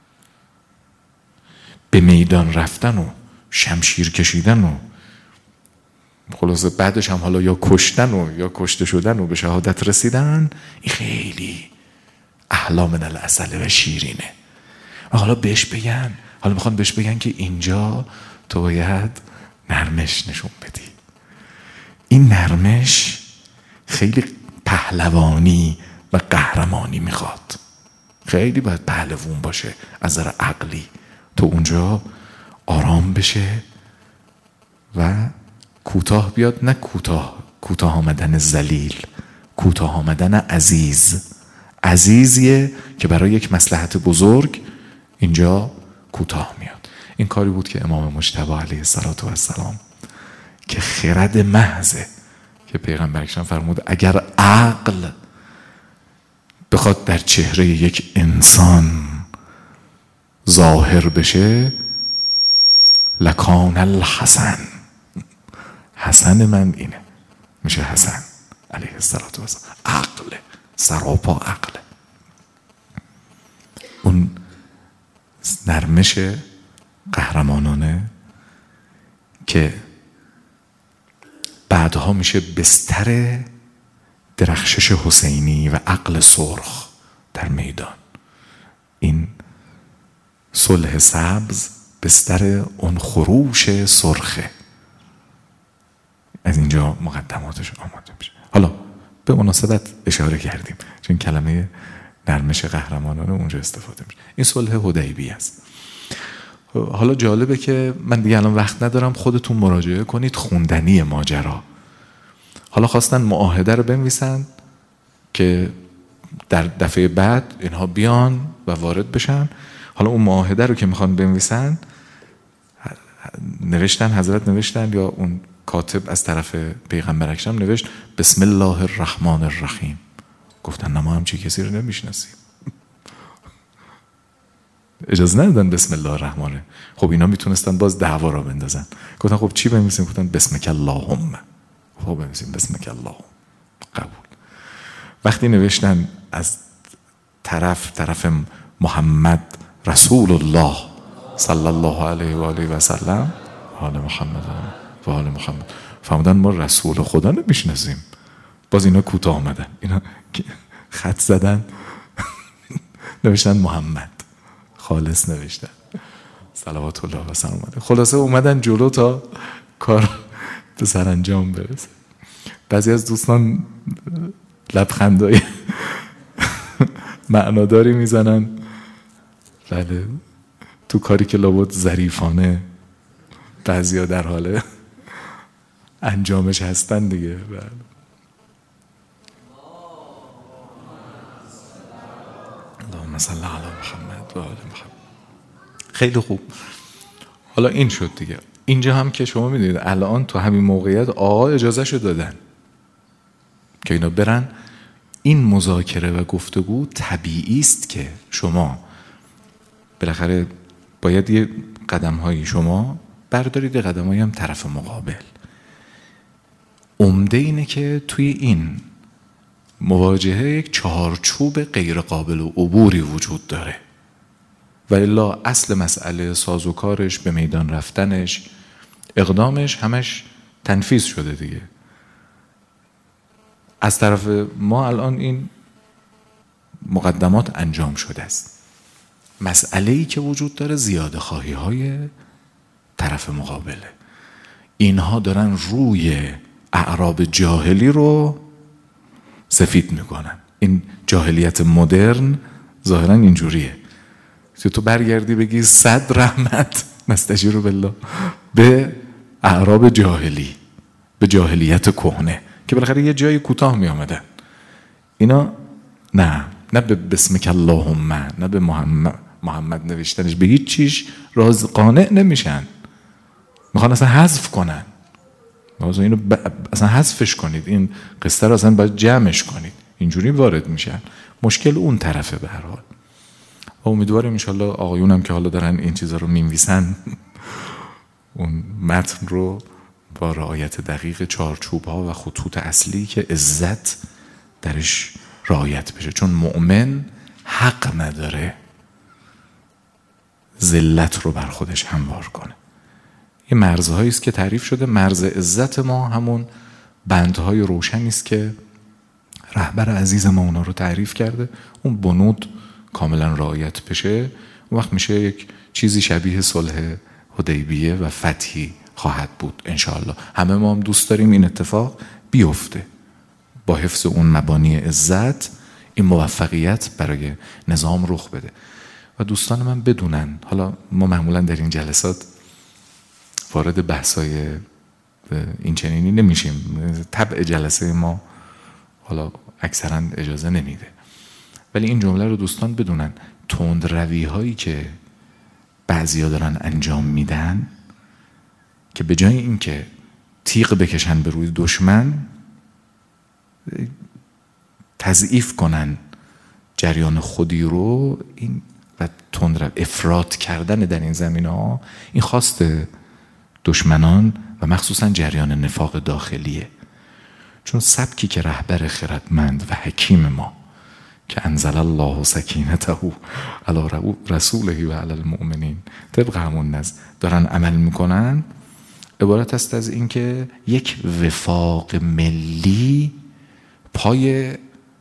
به میدان رفتن و شمشیر کشیدن و خلاصه بعدش هم حالا یا کشتن و یا کشته شدن و به شهادت رسیدن، این خیلی احلا من العسل و شیرینه. و حالا میخوان بهش بگن که اینجا تو باید نرمش نشون بدی. این نرمش خیلی پهلوانی و قهرمانی میخواد. خیلی باید پهلوون باشه از نظر عقلی، تو اونجا آرام بشه و کوتاه بیاد، نه کوتاه آمدن ذلیل، کوتاه آمدن عزیزیه که برای یک مصلحت بزرگ اینجا کوتاه میاد. این کاری بود که امام مجتبی علیه السلام که خرد محضه که پیغمبر اکرم فرمود اگر عقل بخواد در چهره یک انسان ظاهر بشه لکان الحسن، حسن من اینه، میشه حسن علیه السلام. عقل، سراپا عقل. اون نرمش قهرمانانه که بعدها میشه بستر درخشش حسینی و عقل سرخ در میدان. این صلح سبز بستر اون خروش سرخه. از اینجا مقدماتش آماده میشه. حالا به مناسبت اشاره کردیم چون کلمه نرمش قهرمانانه اونجا استفاده میشه. این صلح حدیبیه است. حالا جالبه که من دیگه الان وقت ندارم، خودتون مراجعه کنید، خوندنی ماجرا. حالا خواستن معاهده رو بنویسن که در دفعه بعد اینها بیان و وارد بشن. حالا اون معاهده رو که میخوان بنویسن نوشتن، حضرت نوشتن یا اون کاتب از طرف پیغمبر اکرم نوشت بسم الله الرحمن الرحیم. گفتن نه ما همچی کسی رو نمیشناسیم. اجازه ندادن بسم الله الرحمن. خب اینا میتونستن باز دعوا را بندازن. گفتن خب چی بنویسیم؟ گفتن بسمک اللهم. خب بنویسیم بسمک اللهم. قبول. وقتی نوشتن از طرف محمد رسول الله صلی الله علیه و آله و سلم آل محمد و آل محمد، فهمیدن ما رسول خدا نمیشناسیم. باز اینا کوتاه آمدن، اینا خط زدن نوشتن محمد خالص نوشتن صلوات الله و سلام علیه. خلاصه اومدن جلو تا کار به سرانجام برسه. بعضی از دوستان لبخندای معناداری میزنن، بله، تو کاری که لابد ظریفانه بعضیا در حال انجامش هستن دیگه. بله. اللهم صل علی محمد و آل محمد. خیلی خوب. حالا این شد دیگه. اینجا هم که شما میدونید الان تو همین موقعیت آقا اجازهشو دادن که اینا برن. این مذاکره و گفتگو طبیعی است که شما بالاخره باید یه قدم‌هایی شما بردارید، قدم‌هایی هم طرف مقابل. عمده اینه که توی این مواجهه یک چهارچوب غیر قابل عبوری وجود داره و الا اصل مسئله سازوکارش، به میدان رفتنش، اقدامش همش تنفیذ شده دیگه. از طرف ما الان این مقدمات انجام شده است. مسئله‌ای که وجود داره زیاده خواهی های طرف مقابله. اینها دارن روی اعراب جاهلی رو سفید میکنن. این جاهلیت مدرن ظاهرا اینجوریه که تو برگردی بگی 100 رحمت نستجیر بالله به اعراب جاهلی، به جاهلیت کهنه که بالاخره یه جایی کوتاه می آمدن. اینا نه به بسمک اللهم، نه به محمد نوشتنش، به هیچ چیش راز قانع نمیشن، میخوان اصلا حذف کنن. مثلا اینو اصلا حذفش کنید، این قصه رو اصلا باید جمعش کنید، اینجوری وارد میشن. مشکل اون طرفه به هر حال. امیدواریم انشالله آقایون هم که حالا دارن این چیزا رو می‌نویسن اون متن رو با رعایت دقیق چارچوب ها و خطوط اصلی که عزت درش رعایت بشه، چون مؤمن حق نداره ذلت رو بر خودش هموار کنه. یه مرزهایی است که تعریف شده. مرز عزت ما همون بندهای روشنی است که رهبر عزیز ما اونا رو تعریف کرده. اون بنود کاملا رعایت بشه، اون وقت میشه یک چیزی شبیه صلح حدیبیه و فتحی خواهد بود انشاءالله. همه ما هم دوست داریم این اتفاق بیفته، با حفظ اون مبانی عزت این موفقیت برای نظام رخ بده. و دوستان من بدونن، حالا ما معمولا در این جلسات وارد بحثای این چنینی نمیشیم، طبع جلسه ما حالا اکثرا اجازه نمیده، ولی این جمله رو دوستان بدونن، تندروی هایی که بعضیا دارن انجام میدن که به جای اینکه تیغ بکشن به روی دشمن، تضعیف کنن جریان خودی رو، این و تندرو افراط کردن در این زمینه‌ها، این خواست دشمنان و مخصوصا جریان نفاق داخلیه. چون سبکی که رهبر خردمند و حکیم ما که انزل الله سکینته علی رسوله و علی المؤمنین طبق همون نظم دارن عمل میکنن، عبارت است از این که یک وفاق ملی پای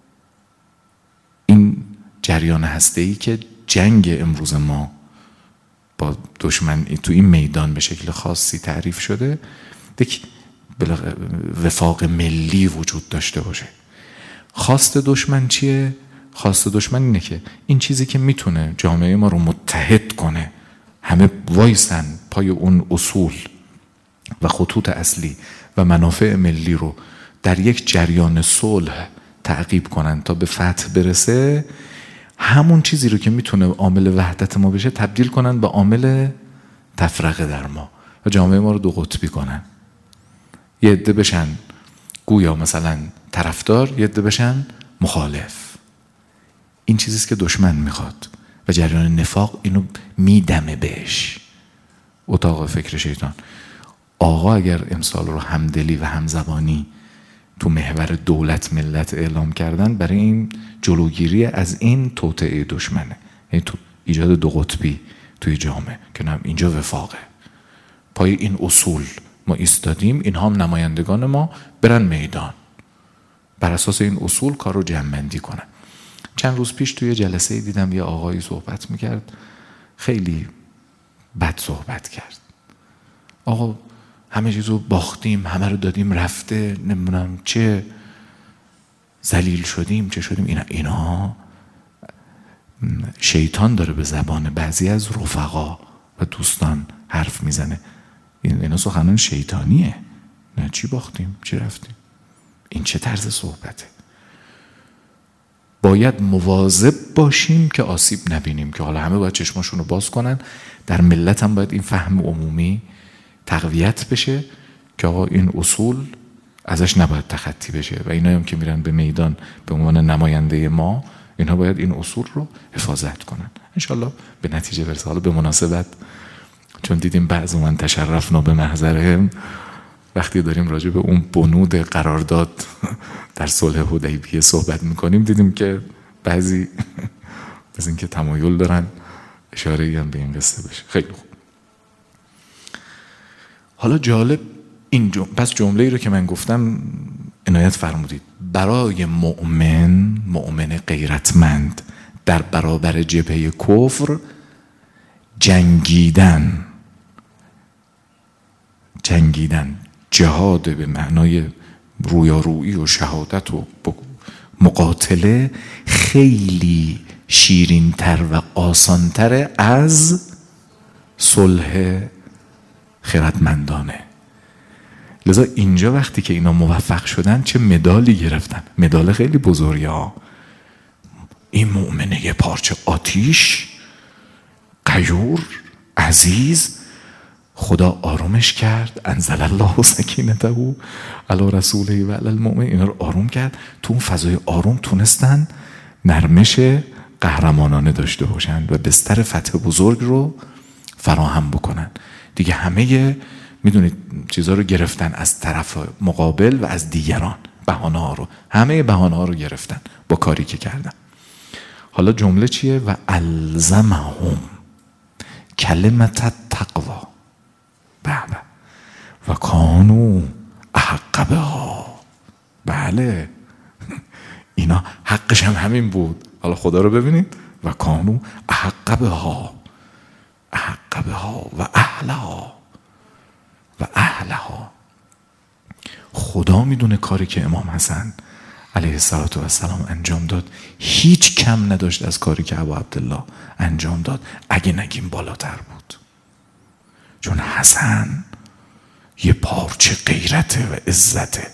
این جریان هسته‌ای که جنگ امروز ما با دشمن تو این میدان به شکل خاصی تعریف شده، یک وفاق ملی وجود داشته باشه. خواست دشمن چیه؟ خواست دشمن اینه که این چیزی که میتونه جامعه ما رو متحد کنه، همه وایسن پای اون اصول و خطوط اصلی و منافع ملی رو در یک جریان صلح تعقیب کنن تا به فتح برسه، همون چیزی رو که میتونه عامل وحدت ما بشه تبدیل کنن به عامل تفرقه در ما و جامعه ما رو دو قطبی کنن. یه عده بشن گویا مثلا طرفدار، یه عده بشن مخالف. این چیزیست که دشمن میخواد و جریان نفاق اینو میدمه بهش، اتاق فکر شیطان. آقا اگر امسال رو همدلی و همزبانی تو محور دولت ملت اعلام کردن، برای این جلوگیری از این توطئه دشمنه، یعنی تو ایجاد دو قطبی توی جامعه که نه اینجا وفاقه، پای این اصول ما ایستادیم، اینها هم نمایندگان ما برن میدان، بر اساس این اصول کار رو جمع‌بندی کنن. چند روز پیش توی جلسه دیدم یه آقایی صحبت میکرد، خیلی بد صحبت کرد. آقا همه چیزو باختیم، همه رو دادیم رفته، نمیدونم چه ذلیل شدیم چه شدیم. اینا شیطان داره به زبان بعضی از رفقا و دوستان حرف میزنه. اینا سخنان شیطانیه. نه چی باختیم چی رفتیم، این چه طرز صحبته؟ باید مواظب باشیم که آسیب نبینیم، که حالا همه باید چشماشون رو باز کنن. در ملت هم باید این فهم عمومی تقویت بشه که آقا این اصول ازش نباید تخطی بشه و اینا هم که میرن به میدان به عنوان نماینده ما، اینها باید این اصول رو حفاظت کنن. انشالله به نتیجه برسه. حالا به مناسبت چون دیدیم بعضی من تشرفنا به محضرهم، وقتی داریم راجع به اون بنود قرارداد در صلح حدیبیه صحبت میکنیم، دیدیم که بعضی از این که تمایل دارن اشاره‌ای هم به این قصه بشه. خیلی خوب. حالا جالب این پس جمله‌ای رو که من گفتم عنایت فرمودید. برای مؤمن غیرتمند در برابر جبهه کفر جنگیدن، جهاد به معنای رویارویی و شهادت و مقاتله خیلی شیرین‌تر و آسان‌تر از صلح خردمندانه. لذا اینجا وقتی که اینا موفق شدن چه مدالی گرفتن، مدال خیلی بزرگی ها. این مؤمنه یه پارچه آتیش، غیور، عزیز، خدا آرومش کرد، انزل الله سکینته علی رسوله و علی المؤمنین، اینا رو آروم کرد. تو اون فضای آروم تونستن نرمش قهرمانانه داشته باشن و بستر فتح بزرگ رو فراهم بکنن. دیگه همه میدونید چیزها رو گرفتن از طرف مقابل و از دیگران، بهانه ها رو، همه بهانه ها رو گرفتن با کاری که کردن. حالا جمله چیه؟ و الزمهم کلمت التقوا بله و کانوا احق بها. بله اینا حقش هم همین بود. حالا خدا رو ببینید، و کانوا احق بها، احق بها و اهلها و اهلها. خدا میدونه کاری که امام حسن علیه السلام انجام داد هیچ کم نداشت از کاری که ابا عبدالله انجام داد، اگه نگیم بالاتر بود. چون حسن یه پارچه غیرته و عزته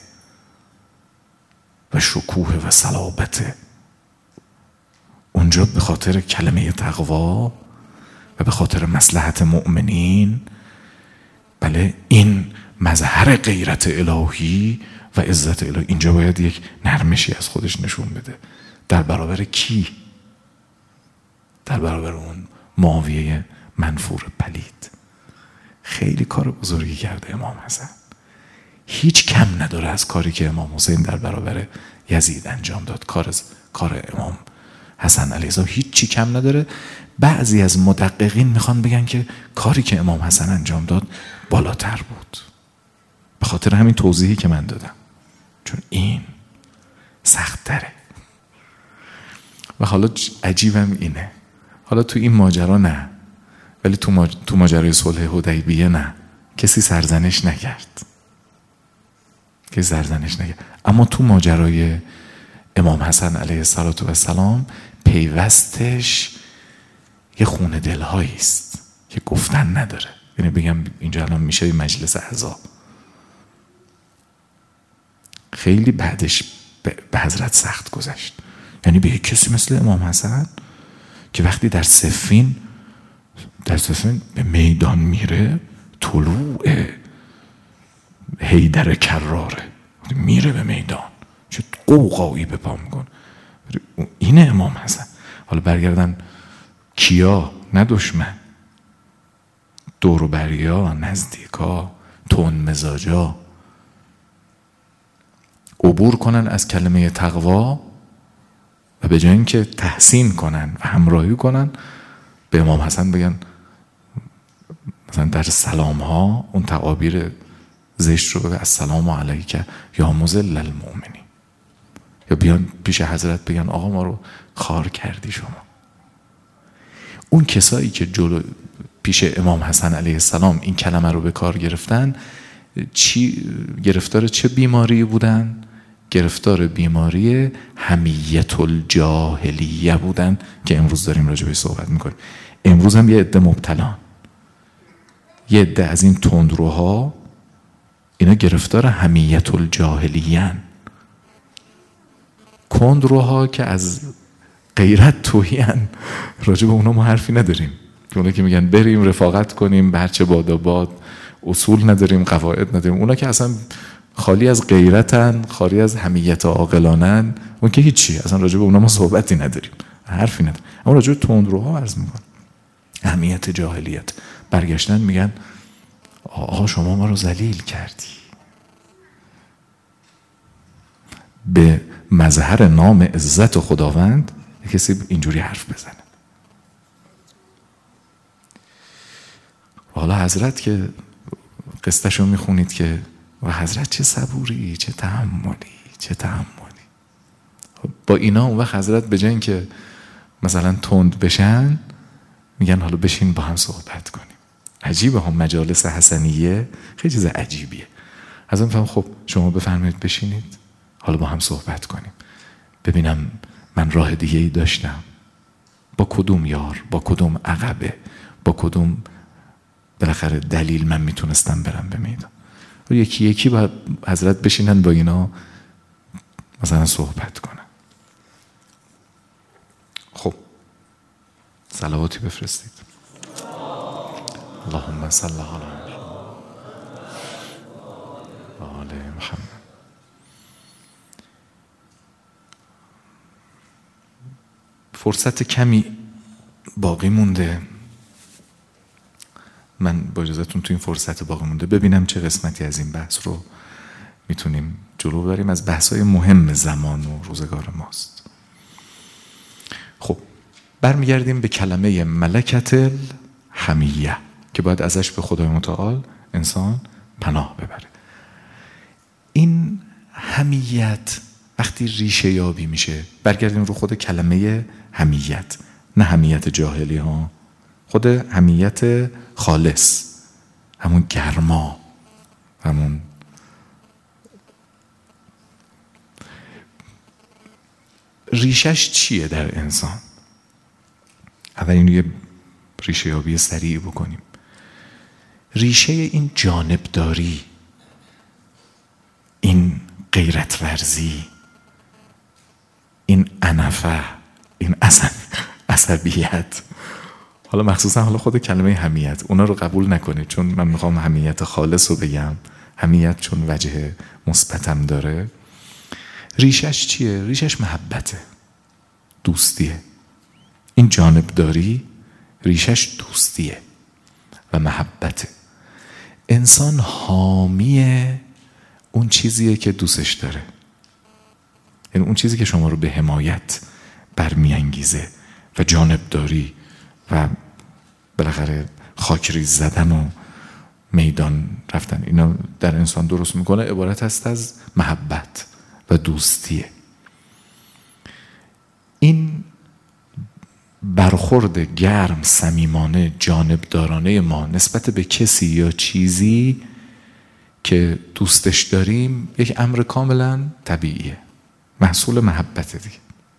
و شکوه و صلابته. اونجا به خاطر کلمه تقوا و به خاطر مصلحت مؤمنین، بله این مظهر غیرت الهی و عزت الهی، اینجا باید یک نرمشی از خودش نشون بده. در برابر کی؟ در برابر اون معاویه منفور پلید. خیلی کار بزرگی کرده امام حسن، هیچ کم نداره از کاری که امام حسین در برابر یزید انجام داد. کار امام حسن علیه السلام هیچی کم نداره. بعضی از مدققین میخوان بگن که کاری که امام حسن انجام داد بالاتر بود، به خاطر همین توضیحی که من دادم، چون این سخت تره. و حالا عجیبم اینه، حالا تو این ماجرا نه، ولی تو ماجرای صلح حدیبیه نه، کسی سرزنش نکرد، اما تو ماجرای امام حسن علیه السلام پیوستش یه خونه دلهایی است که گفتن نداره. یعنی بگم اینجا الان میشه مجلس احزاب. خیلی بعدش به حضرت سخت گذشت. یعنی به یک کسی مثل امام حسن که وقتی در صفین به میدان میره، طلوع حیدر کراره، میره به میدان، چه قوقایی به پا میکن. اینه امام حسن. حالا برگردن کیا، نه دشمن، دور و بریا، نزدیکا، تون مزاجا، عبور کنن از کلمه تقوا و به جای اینکه تحسین کنن و همراهی کنن به امام حسن بگن، مثلا در سلام ها اون تعابیر زشت رو بگن، السلام علیک یا مذل المؤمنین، یا بیان پیش حضرت بگن آقا ما رو خار کردی شما. اون کسایی که جلو پیش امام حسن علیه السلام این کلمه رو به کار گرفتن، گرفتار چه بیماری بودن؟ گرفتار بیماری حمیت الجاهلیه بودن که امروز داریم راجع بهش صحبت میکنیم. امروز هم یه عده مبتلان، یه عده از این تندروها، اینا گرفتار حمیت الجاهلیه، کندروها که از غیرت توهین، راجع به اونا ما حرفی نداریم. اونا که میگن بریم رفاقت کنیم برچه باد و باد، اصول نداریم، قواعد نداریم، اونا که اصلا خالی از غیرتن، خالی از حمیت عاقلانن، اون که هیچی، اصلا راجع به اونا ما صحبتی نداریم، حرفی نداریم. اما راجع به تندروها عرض میکنم، حمیت جاهلیت، برگشتن میگن آقا شما ما رو ذلیل کردی. به مظهر نام عزت خداوند کسی اینجوری حرف بزنه. حالا حضرت که قصتش رو میخونید که و حضرت چه صبوری، چه تحملی. با اینا اون وقت حضرت به جای اینکه مثلا تند بشن میگن حالا بشین با هم صحبت کنیم. عجیبه ها، مجالس حسنیه خیلی چیز عجیبیه. حضرت میفهم خب شما بفرمایید بشینید حالا با هم صحبت کنیم، ببینم من راه دیگه ای داشتم، با کدوم یار، با کدوم عقبه، با کدوم بالاخره دلیل من میتونستم برم به میدان. و یکی یکی باید حضرت بشینن با اینا مثلا صحبت کنن. خب صلواتی بفرستید. اللهم صل علی فرصت کمی باقی مونده. من با اجازهتون تو این فرصت باقی مونده ببینم چه قسمتی از این بحث رو میتونیم جلو ببریم. از بحث‌های مهم زمان و روزگار ماست. خب برمیگردیم به کلمه ملکت الحمیه که باید ازش به خدای متعال انسان پناه ببره. این حمیت وقتی ریشه یابی میشه، برگردیم رو خود کلمه حمیت، نه حمیت جاهلی ها، خود حمیت خالص، همون گرما، همون ریشش چیه در انسان؟ اول اینو یه ریشه یابی سریع بکنیم. ریشه این جانبداری، این غیرت ورزی، این انفه، این عصبیت، حالا مخصوصا حالا خود کلمه حمیت اونا رو قبول نکنید، چون من میخوام حمیت خالص رو بگم. حمیت چون وجه مثبتم داره. ریشش چیه؟ ریشش محبته، دوستیه. این جانبداری ریشش دوستیه و محبته. انسان حامی اون چیزیه که دوستش داره، یعنی اون چیزی که شما رو به حمایت برمیانگیزه و جانبداری و بالاخره خاکریز زدن و میدان رفتن، اینا در انسان درست میکنه عبارت است از محبت و دوستیه. این برخورد گرم، صمیمانه، جانبدارانه ما نسبت به کسی یا چیزی که دوستش داریم یک امر کاملا طبیعیه، محصول محبت دیگه.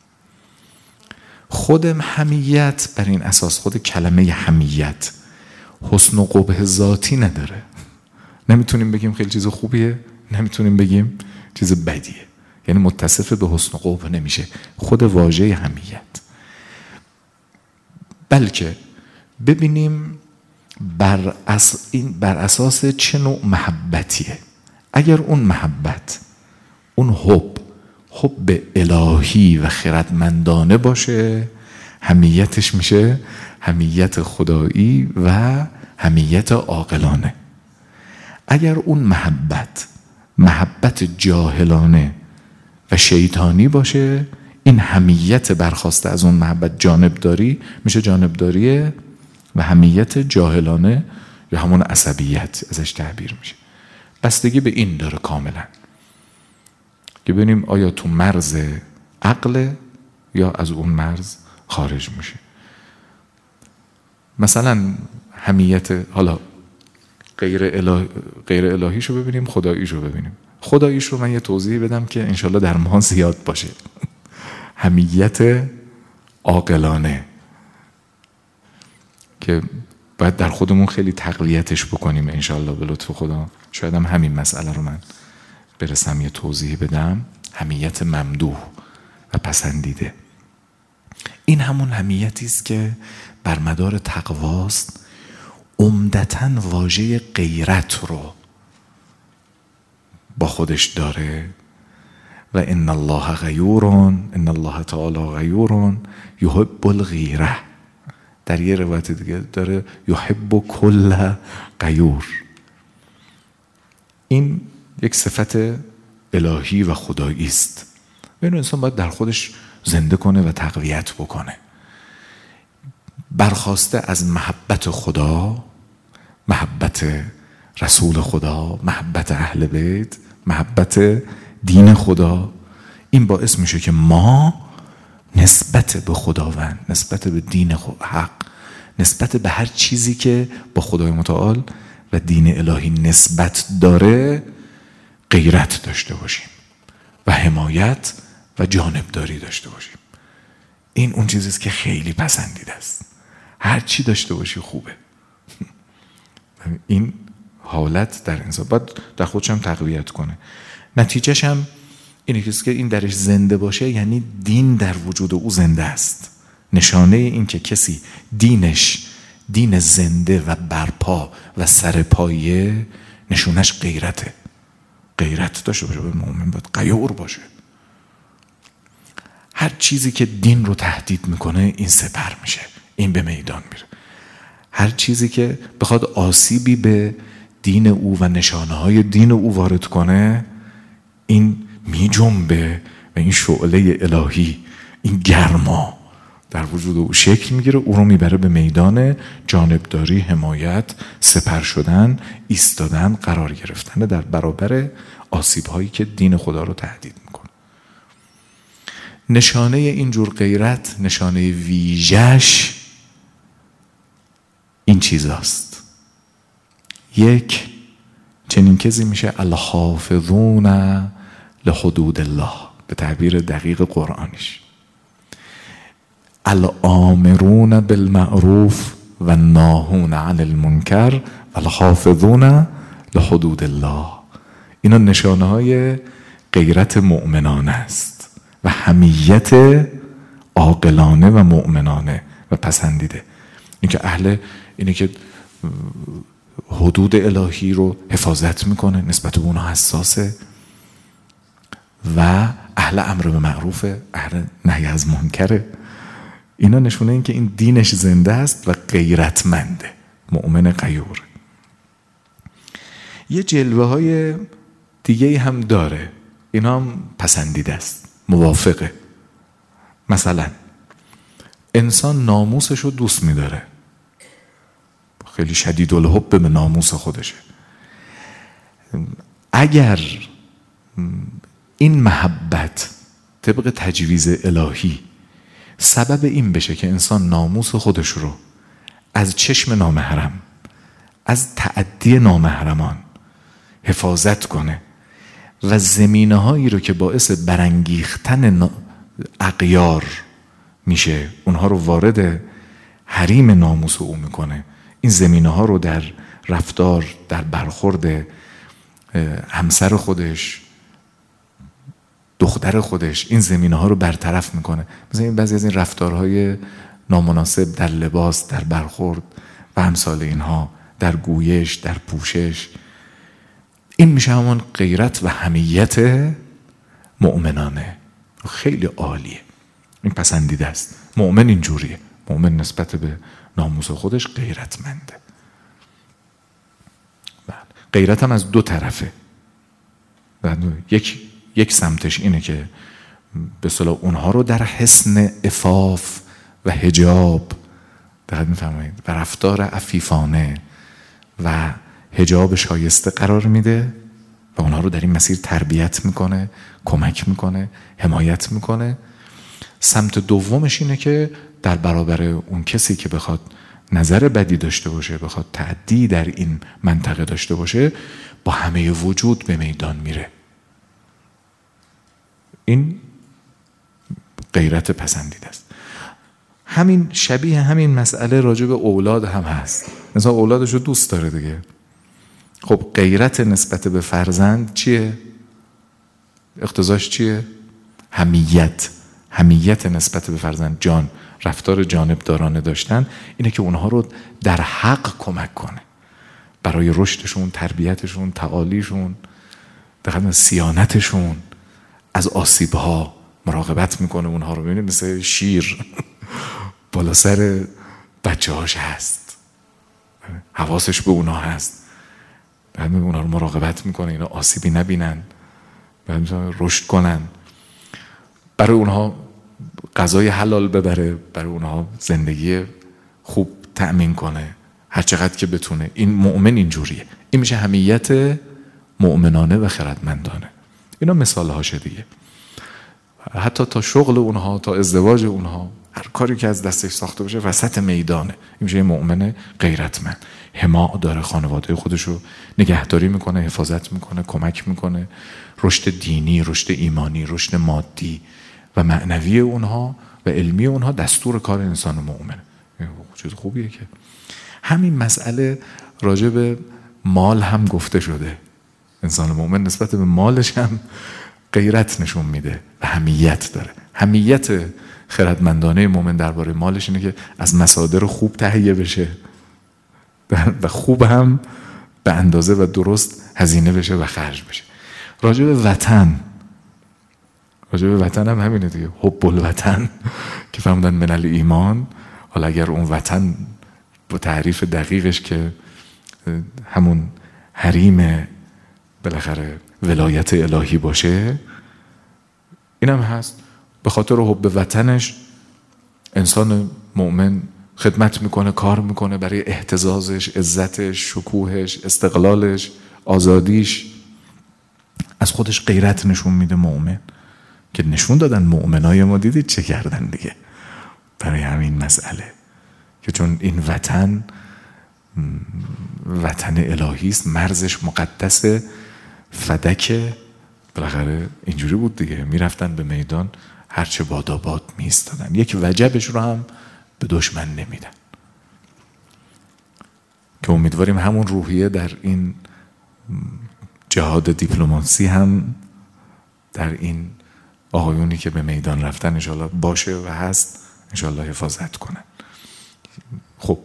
خود حمیت بر این اساس، خود کلمه حمیت حسن و قبح ذاتی نداره. نمیتونیم بگیم خیلی چیز خوبیه، نمیتونیم بگیم چیز بدیه، یعنی متصف به حسن و قبح نمیشه خود واژه حمیت. بلکه ببینیم بر اساس چه نوع محبتیه. اگر اون محبت، اون حب الهی و خردمندانه باشه، حمیتش میشه حمیت خدایی و حمیت عاقلانه. اگر اون محبت جاهلانه و شیطانی باشه، این حمیت برخواسته از اون محبت جانبداری میشه جانبداری و حمیت جاهلانه یا همون عصبیت ازش تعبیر میشه. بستگی به این داره کاملا که ببینیم آیا تو مرز عقل یا از اون مرز خارج میشه. مثلا حمیت، حالا غیر الهیشو ببینیم، خداییشو ببینیم. خداییشو من یه توضیح بدم که انشالله در ما زیاد باشه. حمیت عاقلانه که باید در خودمون خیلی تقویتش بکنیم انشالله به لطف خدا. شاید هم همین مسئله رو من برسم یه توضیح بدم. حمیت ممدوح و پسندیده، این همون حمیتی است که بر مدار تقواست. عمدتاً واژه غیرت رو با خودش داره و ان الله غیور، ان الله تعالی غیور یحب الغیره. در یه روایت دیگه داره یحب کل غیور. این یک صفت الهی و خدایی است و این انسان باید در خودش زنده کنه و تقویت بکنه. برخواسته از محبت خدا، محبت رسول خدا، محبت اهل بیت، محبت دین خدا. این باعث میشه که ما نسبت به خداوند، نسبت به دین حق، نسبت به هر چیزی که با خدای متعال و دین الهی نسبت داره غیرت داشته باشیم و حمایت و جانبداری داشته باشیم. این اون چیزیست که خیلی پسندیده است. هر چی داشته باشی خوبه. این حالت در انسان باید در خودش هم تقویت کنه. نتیجهش هم اینه که این درش زنده باشه، یعنی دین در وجود او زنده است. نشانه این که کسی دینش دین زنده و برپا و سرپایه، نشونش غیرته. غیرت داشته باشه، مؤمن باید غیور باشه. هر چیزی که دین رو تهدید میکنه این سپر میشه، این به میدان میره. هر چیزی که بخواد آسیبی به دین او و نشانه های دین او وارد کنه، این میجنبه و این شعله الهی، این گرما در وجود او شکل میگیره، او رو میبره به میدان جانبداری، حمایت، سپر شدن، ایستادن، قرار گرفتن در برابر آسیب هایی که دین خدا رو تهدید میکنه. نشانه اینجور غیرت، نشانه ویژش این چیزاست. یک، چنین کسی میشه الحافظون لحدود الله، به تعبیر دقیق قرآنیش الآمرون بالمعروف و ناهون عن المنکر و الحافظون لحدود الله. اینا نشانه های غیرت مؤمنانه است و حمیت عاقلانه و مؤمنانه و پسندیده. اینه که حدود الهی رو حفاظت میکنه، نسبت به اونها حساسه و اهل امر به معروفه، اهل نهی از منکره. اینا نشونه این که این دینش زنده است و غیرتمنده، مؤمن غیور. یه جلوه های دیگه هم داره، اینا هم پسندیده است، موافقه. مثلا انسان ناموسش رو دوست میداره، خیلی شدید الحب به ناموس خودشه. اگر این محبت طبق تجویز الهی سبب این بشه که انسان ناموس خودش رو از چشم نامحرم، از تعدی نامحرمان حفاظت کنه و زمینه هایی رو که باعث برانگیختن اغیار میشه اونها رو وارد حریم ناموس او میکنه، این زمینه ها رو در رفتار، در برخورد همسر خودش، دختر خودش، این زمینه ها رو برطرف میکنه. مثلا بعضی از این رفتارهای نامناسب در لباس، در برخورد و امثال اینها، در گویش، در پوشش، این میشه همون غیرت و حمیت مؤمنانه. خیلی عالیه، این پسندیده است. مؤمن اینجوریه، مؤمن نسبت به ناموس خودش غیرتمنده. غیرت هم از دو طرفه. یک سمتش اینه که به اصطلاح اونها رو در حسن عفاف و حجاب، دقت می‌فرمایید، و رفتار عفیفانه و حجاب شایسته قرار میده و اونها رو در این مسیر تربیت میکنه، کمک میکنه، حمایت میکنه. سمت دومش اینه که در برابر اون کسی که بخواد نظر بدی داشته باشه، بخواد تعدی در این منطقه داشته باشه، با همه وجود به میدان میره. این غیرت پسندیده است. همین شبیه همین مسئله راجع به اولاد هم هست. مثلا اولادش رو دوست داره دیگه. خب غیرت نسبت به فرزند چیه؟ اقتضاش چیه؟ حمیت نسبت به فرزند، رفتار جانبدارانه داشتن، اینه که اونها رو در حق کمک کنه برای رشدشون، تربیتشون، تعالیشون، در صیانتشون از آسیب‌ها مراقبت میکنه. اونها رو ببینید مثل شیر بالا سر بچه‌هاش هست، حواسش به اونها هست، بعد اونها رو مراقبت میکنه اینا آسیبی نبینن، بعد رشد کنن، برای اونها غذای حلال ببره، برای اونها زندگی خوب تأمین کنه هر چقدر که بتونه. این مؤمن اینجوریه. این میشه حمیت مؤمنانه و خردمندانه. اینا مثال هاشه دیگه. حتی تا شغل اونها، تا ازدواج اونها، هر کاری که از دستش ساخته باشه وسط میدانه. این میشه مؤمن غیرتمند. حماق داره، خانواده خودشو نگهداری میکنه، حفاظت میکنه، کمک میکنه. رشد دینی، رشد ایمانی، رشد مادی و معنوی اونها و علمی اونها دستور کار انسان مؤمن. چیز خوبیه که همین مسئله راجع به مال هم گفته شده. انسان مؤمن نسبت به مالش هم غیرت نشون میده و حمیت داره. حمیت خردمندانه مؤمن درباره مالش اینه که از مصادر خوب تهیه بشه و خوب هم به اندازه و درست هزینه بشه و خرج بشه. راجع به وطن راجع به وطن هم همینه دیگه، حب الوطن که فهمدن من الایمان. حالا اگر اون وطن با تعریف دقیقش که همون حریم بالاخره ولایت الهی باشه، اینم هست. به خاطر حب وطنش انسان مؤمن خدمت میکنه، کار میکنه برای اهتزازش، عزتش، شکوهش، استقلالش، آزادیش. از خودش غیرت نشون میده مؤمن، که نشون دادن مؤمنای ما دیدید چه کردن دیگه برای همین مسئله، که چون این وطن الهی است، مرزش مقدسه، فدک بالاخره اینجوری بود دیگه، میرفتن به میدان هرچه باداباد میستادن، یک وجبش رو هم به دشمن نمیدن. که امیدواریم همون روحیه در این جهاد دیپلماسی هم در این آقایونی که به میدان رفتن انشالله باشه و هست، انشالله حفاظت کنن. خب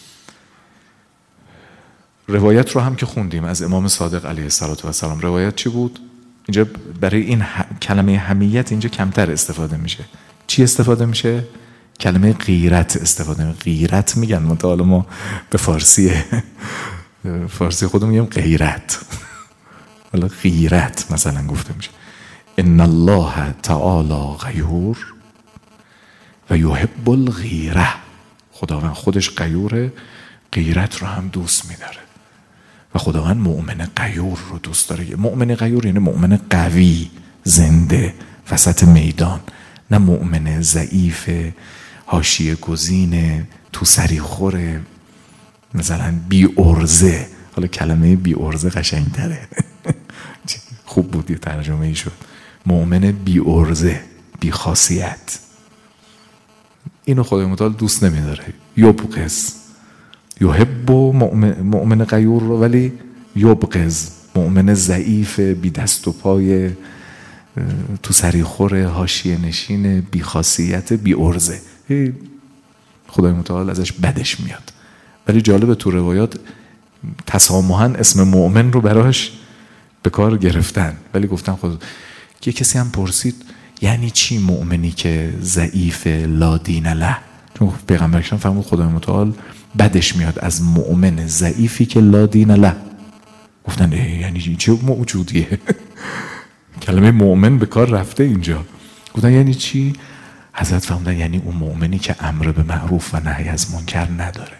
روایت رو هم که خوندیم از امام صادق علیه السلام. روایت چی بود؟ اینجا برای این کلمه حمیت اینجا کمتر استفاده میشه. چی استفاده میشه؟ کلمه غیرت استفاده میشه. غیرت میگن، منتها ما به فارسی خودمون میگیم غیرت. حالا غیرت مثلا گفته میشه ان الله تعالی غیور و یحب الغیره. خداوند خودش غیوره، غیرت رو هم دوست میداره و خداوند مؤمن غیور رو دوست داره. مؤمن غیور یعنی مؤمن قوی، زنده وسط میدان، نه مؤمن ضعیف حاشیه گزین تو سری خوره، مثلا بی ارزه. حالا کلمه بی ارزه قشنگتره. خوب بود یه ترجمه ای شد. مؤمن بی ارزه، بی خاصیت، اینو خدای متعال دوست نمیداره. یبغض، یحب مؤمن غیور رو، ولی یبغض مؤمن ضعیف، بی دست و پای، تو سری خوره، حاشیه نشین، بی خاصیت، بی ارزه، خدای متعال ازش بدش میاد. ولی جالبه تو روایات تسامحاً اسم مؤمن رو براش به کار گرفتن، ولی گفتن خود. یه کسی هم پرسید یعنی چی مؤمنی که ضعیف لا دین له؟ چون پیغمبر اکرم فرمود خدای متعال بدش میاد از مؤمن ضعیفی که لا دین له. گفتن یعنی چه موجودیه؟ کلمه مؤمن به کار رفته اینجا. گفتن یعنی چی؟ حضرت فرمودن یعنی اون مؤمنی که امر به معروف و نهی از منکر نداره.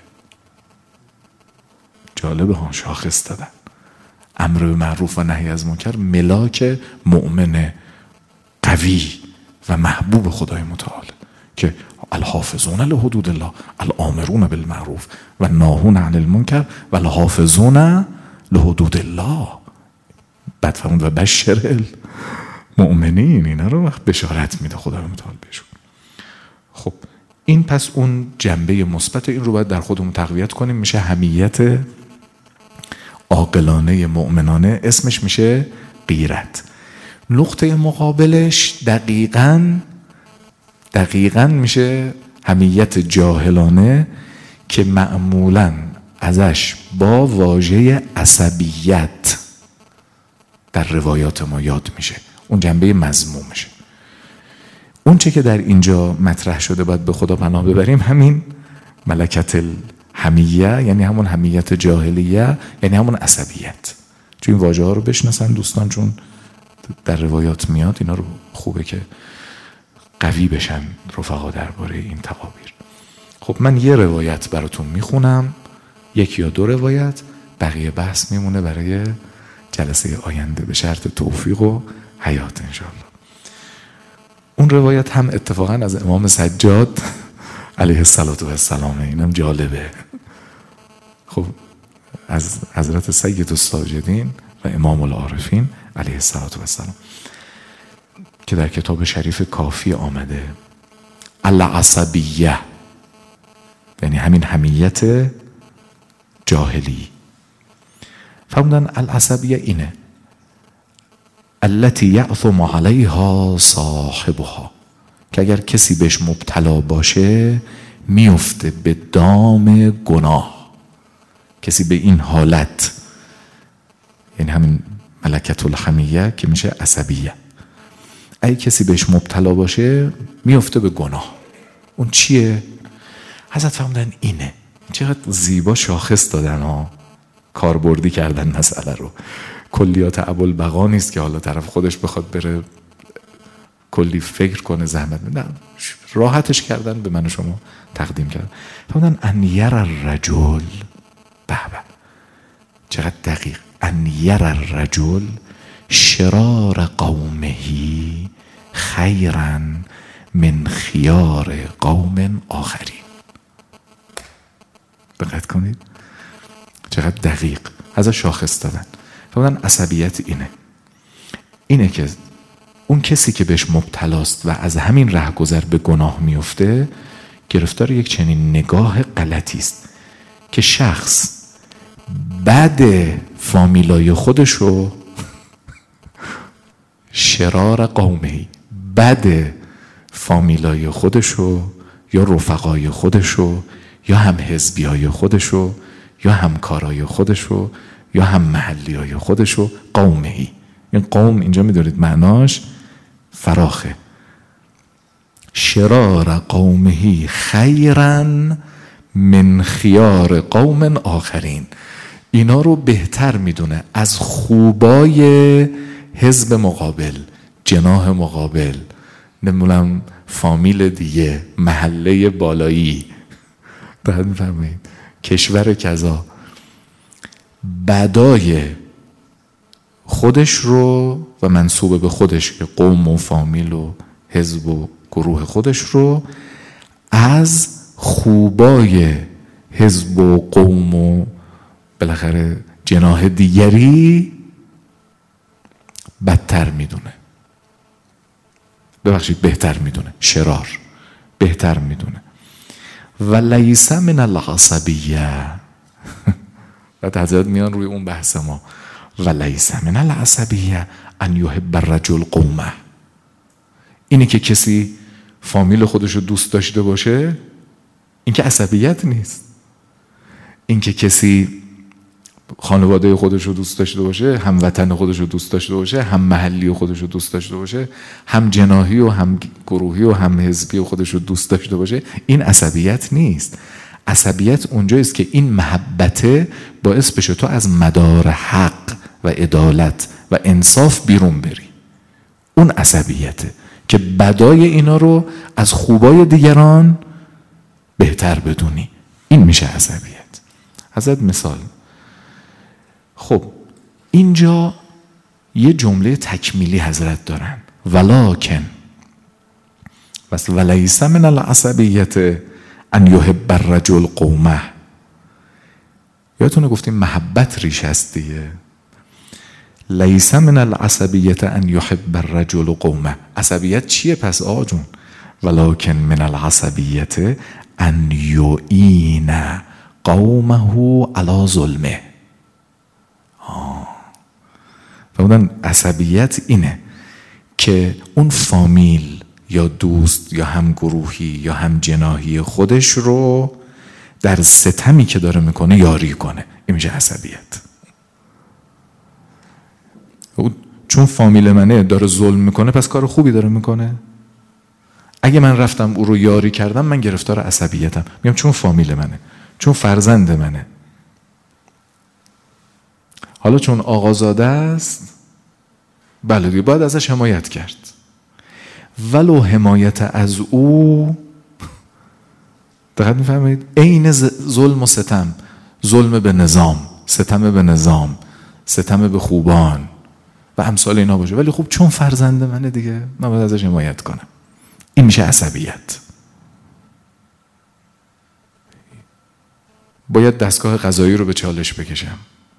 جالبه ها، شاخص دادن. امر به معروف و نهی از منکر ملاک مؤمن قوی و محبوب خدای متعال، که الحافظون لحدود الله الامرون بالمعروف و ناهون عن المنکر و الحافظون لحدود الله. بعد فرمود و بشر المؤمنین، اینا رو وقت بشارت میده خدای متعال بهشون. خب این پس اون جنبه مثبت، این رو باید در خودمون تقویت کنیم. میشه حمیت عاقلانه مؤمنانه، اسمش میشه غیرت. نقطه مقابلش دقیقاً میشه حمیت جاهلانه، که معمولاً ازش با واژه عصبیت در روایات ما یاد میشه. اون جنبه مذمومشه. اون چه که در اینجا مطرح شده باید به خدا پناه ببریم، همین ملکت الحمیه، یعنی همون حمیت جاهلیه، یعنی همون عصبیت. چون این واژه ها رو بشناسن دوستان، چون در روایات میاد. اینا رو خوبه که قوی بشن رفقا درباره این تعابیر. خب من یه روایت براتون میخونم، یک یا دو روایت، بقیه بحث میمونه برای جلسه آینده به شرط توفیق و حیات انشاءالله. اون روایت هم اتفاقا از امام سجاد علیه السلام. اینم جالبه. خب از حضرت سید الساجدین و امام العارفین علیه السلام، که در کتاب شریف کافی آمده. العصبیه یعنی همین حمیت جاهلی. فرمودن العصبیه اینه التي یعثم علیها صاحبها، که اگر کسی بهش مبتلا باشه میفته به دام گناه. کسی به این حالت، یعنی همین ملکت الحمیه که میشه عصبیه، اگه کسی بهش مبتلا باشه میفته به گناه. اون چیه؟ حضرت فرمودن اینه. چقدر زیبا شاخص دادن ها، کاربردی کردن مسئله رو. کلیات ابوالبقا نیست که حالا طرف خودش بخواد بره کلی فکر کنه، زحمت نه، راحتش کردن، به من و شما تقدیم کردن. فرمودن ان یر الرجل، به به چقدر دقیق، ان یر الرجل شرار قومه خیرا من خیار قوم آخرین. دقت کنید چقدر دقیق از شاخص دادن. فرمودن عصبیت اینه که اون کسی که بهش مبتلاست و از همین رهگذر به گناه میفته، گرفتار یک چنین نگاه غلطی است که شخص بعد فامیلای خودشو شرار قومهی، بعد فامیلای خودشو یا رفقای خودشو یا هم حزبیای خودشو یا همکارای خودشو یا هم محلیای خودشو قومهی. این قوم اینجا میدونید معناش فراخه. شرار قومهی خیرا من خیار قوم آخرین. اینا رو بهتر میدونه از خوبای حزب مقابل، جناح مقابل، نمیدونم فامیل دیگه، محله بالایی، بعد میفرمایید کشور کذا. بدای خودش رو و منسوب به خودش که قوم و فامیل و حزب و گروه خودش رو، از خوبای حزب و قوم و بالاخره جناح دیگری بدتر میدونه. ببخشید بهتر میدونه، شرار بهتر میدونه. و لیس من العصبیه. بعد حضرت میان روی اون بحث ما، و لیس من العصبیه ان یحب الرجل قومه. اینی که کسی فامیل خودشو دوست داشته باشه، این که عصبیت نیست. این که کسی خانواده خودشو دوست داشته باشه، هم وطن خودشو دوست داشته باشه، هم محلی خودشو دوست داشته باشه، هم جناحی و هم گروهی و هم حزبی خودشو دوست داشته باشه، این عصبیت نیست. عصبیت اونجاییست که این محبته باعث بشه تو از مدار حق و عدالت و انصاف بیرون بری. اون عصبیته که بدای اینا رو از خوبای دیگران بهتر بدونی. این میشه عصبیت. حضرت مثال، خب اینجا یه جمله تکمیلی حضرت دارن، ولکن بس ولیس من العصبیت ان یحب الرجل قومه. یادتونه گفتیم محبت ریش است دیگه. لیس من العصبیت ان یحب الرجل قومه. عصبیت چیه پس آقا جون؟ ولکن من العصبیت ان یعین قومه علی ظلمه. فرمودن عصبیت اینه که اون فامیل یا دوست یا هم گروهی یا هم جناحی خودش رو در ستمی که داره میکنه یاری کنه. این میشه عصبیت. چون فامیل منه داره ظلم میکنه، پس کار خوبی داره میکنه. اگه من رفتم او رو یاری کردم، من گرفتار عصبیتم. میگم چون فامیل منه، چون فرزند منه. حالا چون آقازاده است، بله دیگه باید ازش حمایت کرد. ولو حمایت از او، دقیق میفهمید، عین ظلم و ستم، ظلم به نظام، ستم به نظام، ستم به خوبان و امثال اینا باشه، ولی خب چون فرزند منه دیگه من باید ازش حمایت کنم. این میشه عصبیت. باید دستگاه قضایی رو به چالش بکشم،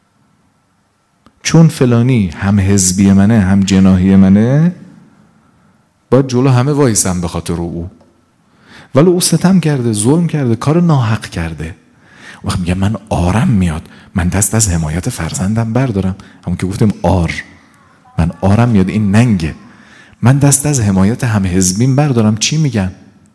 چون فلانی هم حزبی منه هم جناحی منه، باید جلو همه وایسم به خاطر او. ولی او ستم کرده، ظلم کرده، کار ناحق کرده. وقت میگم من آرم میاد، من دست از حمایت فرزندم بردارم. همون که گفتیم من آرم میاد، این ننگه. من دست از حمایت هم حزبیم بردارم، چی میگن؟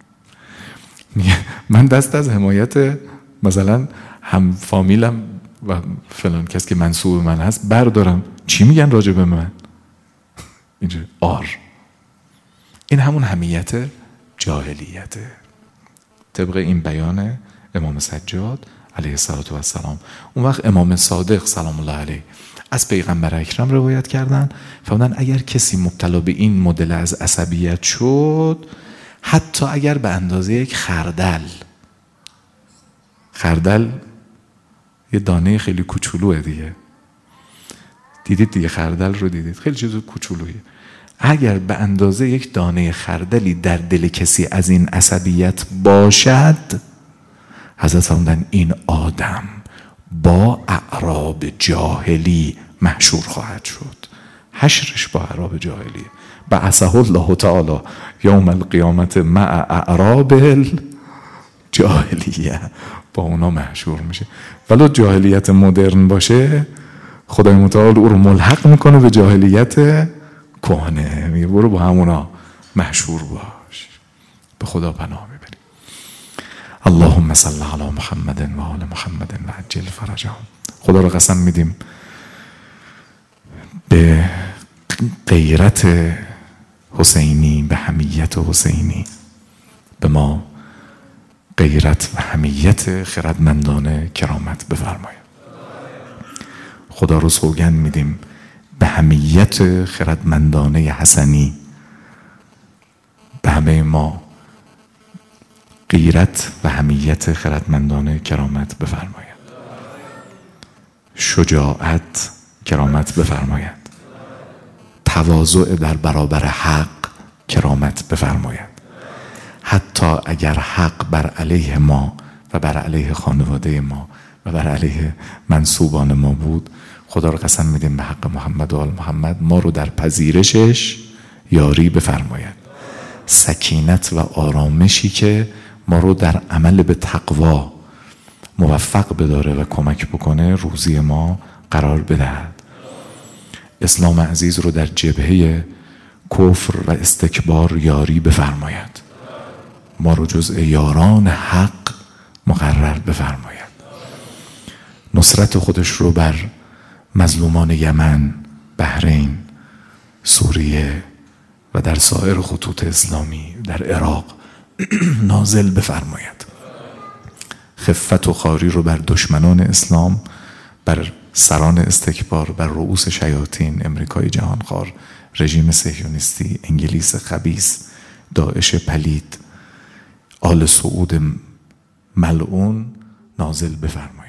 من دست از حمایت مثلا هم فامیلم و فلان کس که منسوب من هست بردارم، چی میگن راجع به من؟ اینجا این همون حمیت جاهلیته. طبق این بیان امام سجاد علیه السلام. اون وقت امام صادق سلام الله علیه از پیغمبر اکرم روایت کردن، فرمودن اگر کسی مبتلا به این مدل از عصبیت شد، حتی اگر به اندازه یک خردل یه دانه خیلی کوچولوه دیگه، دیدید دیگه خردل رو دیدید، خیلی چیز کوچولویه، اگر به اندازه یک دانه خردلی در دل کسی از این عصبیت باشد، حضرت فرمودن این آدم با اعراب جاهلی محشور خواهد شد. حشرش با اعراب جاهلی. بعثه الله تعالی یوم القیامت مع اعراب الجاهلیه، با اونا محشور میشه. ولو جاهلیت مدرن باشه، خدای متعال او رو ملحق میکنه به جاهلیت کهنه، میگه برو با همونا محشور باش. به خدا پناه میبریم. اللهم صل علی محمد و آل محمد و عجل فرجهم. خدا رو قسم میدیم به غیرت حسینی، به حمیت حسینی، به ما غیرت و حمیت خردمندانه کرامت بفرمایید. خدا رو سوگند میدیم به حمیت خردمندانه حسنی به همه ما غیرت و حمیت خردمندانه کرامت بفرماید. شجاعت کرامت بفرماید. تواضع در برابر حق کرامت بفرماید. حتی اگر حق بر علیه ما و بر علیه خانواده ما و بر علیه منسوبان ما بود، خدا رو قسم میدیم به حق محمد و آل محمد ما رو در پذیرشش یاری بفرماید. سکینت و آرامشی که ما رو در عمل به تقوا موفق بداره و کمک بکنه روزی ما قرار بدهد. اسلام عزیز رو در جبهه کفر و استکبار یاری بفرماید. ما رو جزء یاران حق مقرر بفرماید. نصرت خودش رو بر مظلومان یمن، بحرین، سوریه و در سایر خطوط اسلامی در عراق نازل بفرماید. خفت و خواری رو بر دشمنان اسلام، بر سران استکبار، بر رؤوس شیاطین، امریکای جهانخوار، رژیم صهیونیستی، انگلیس خبیث، داعش پلید، آل سعود ملعون نازل بفرماید.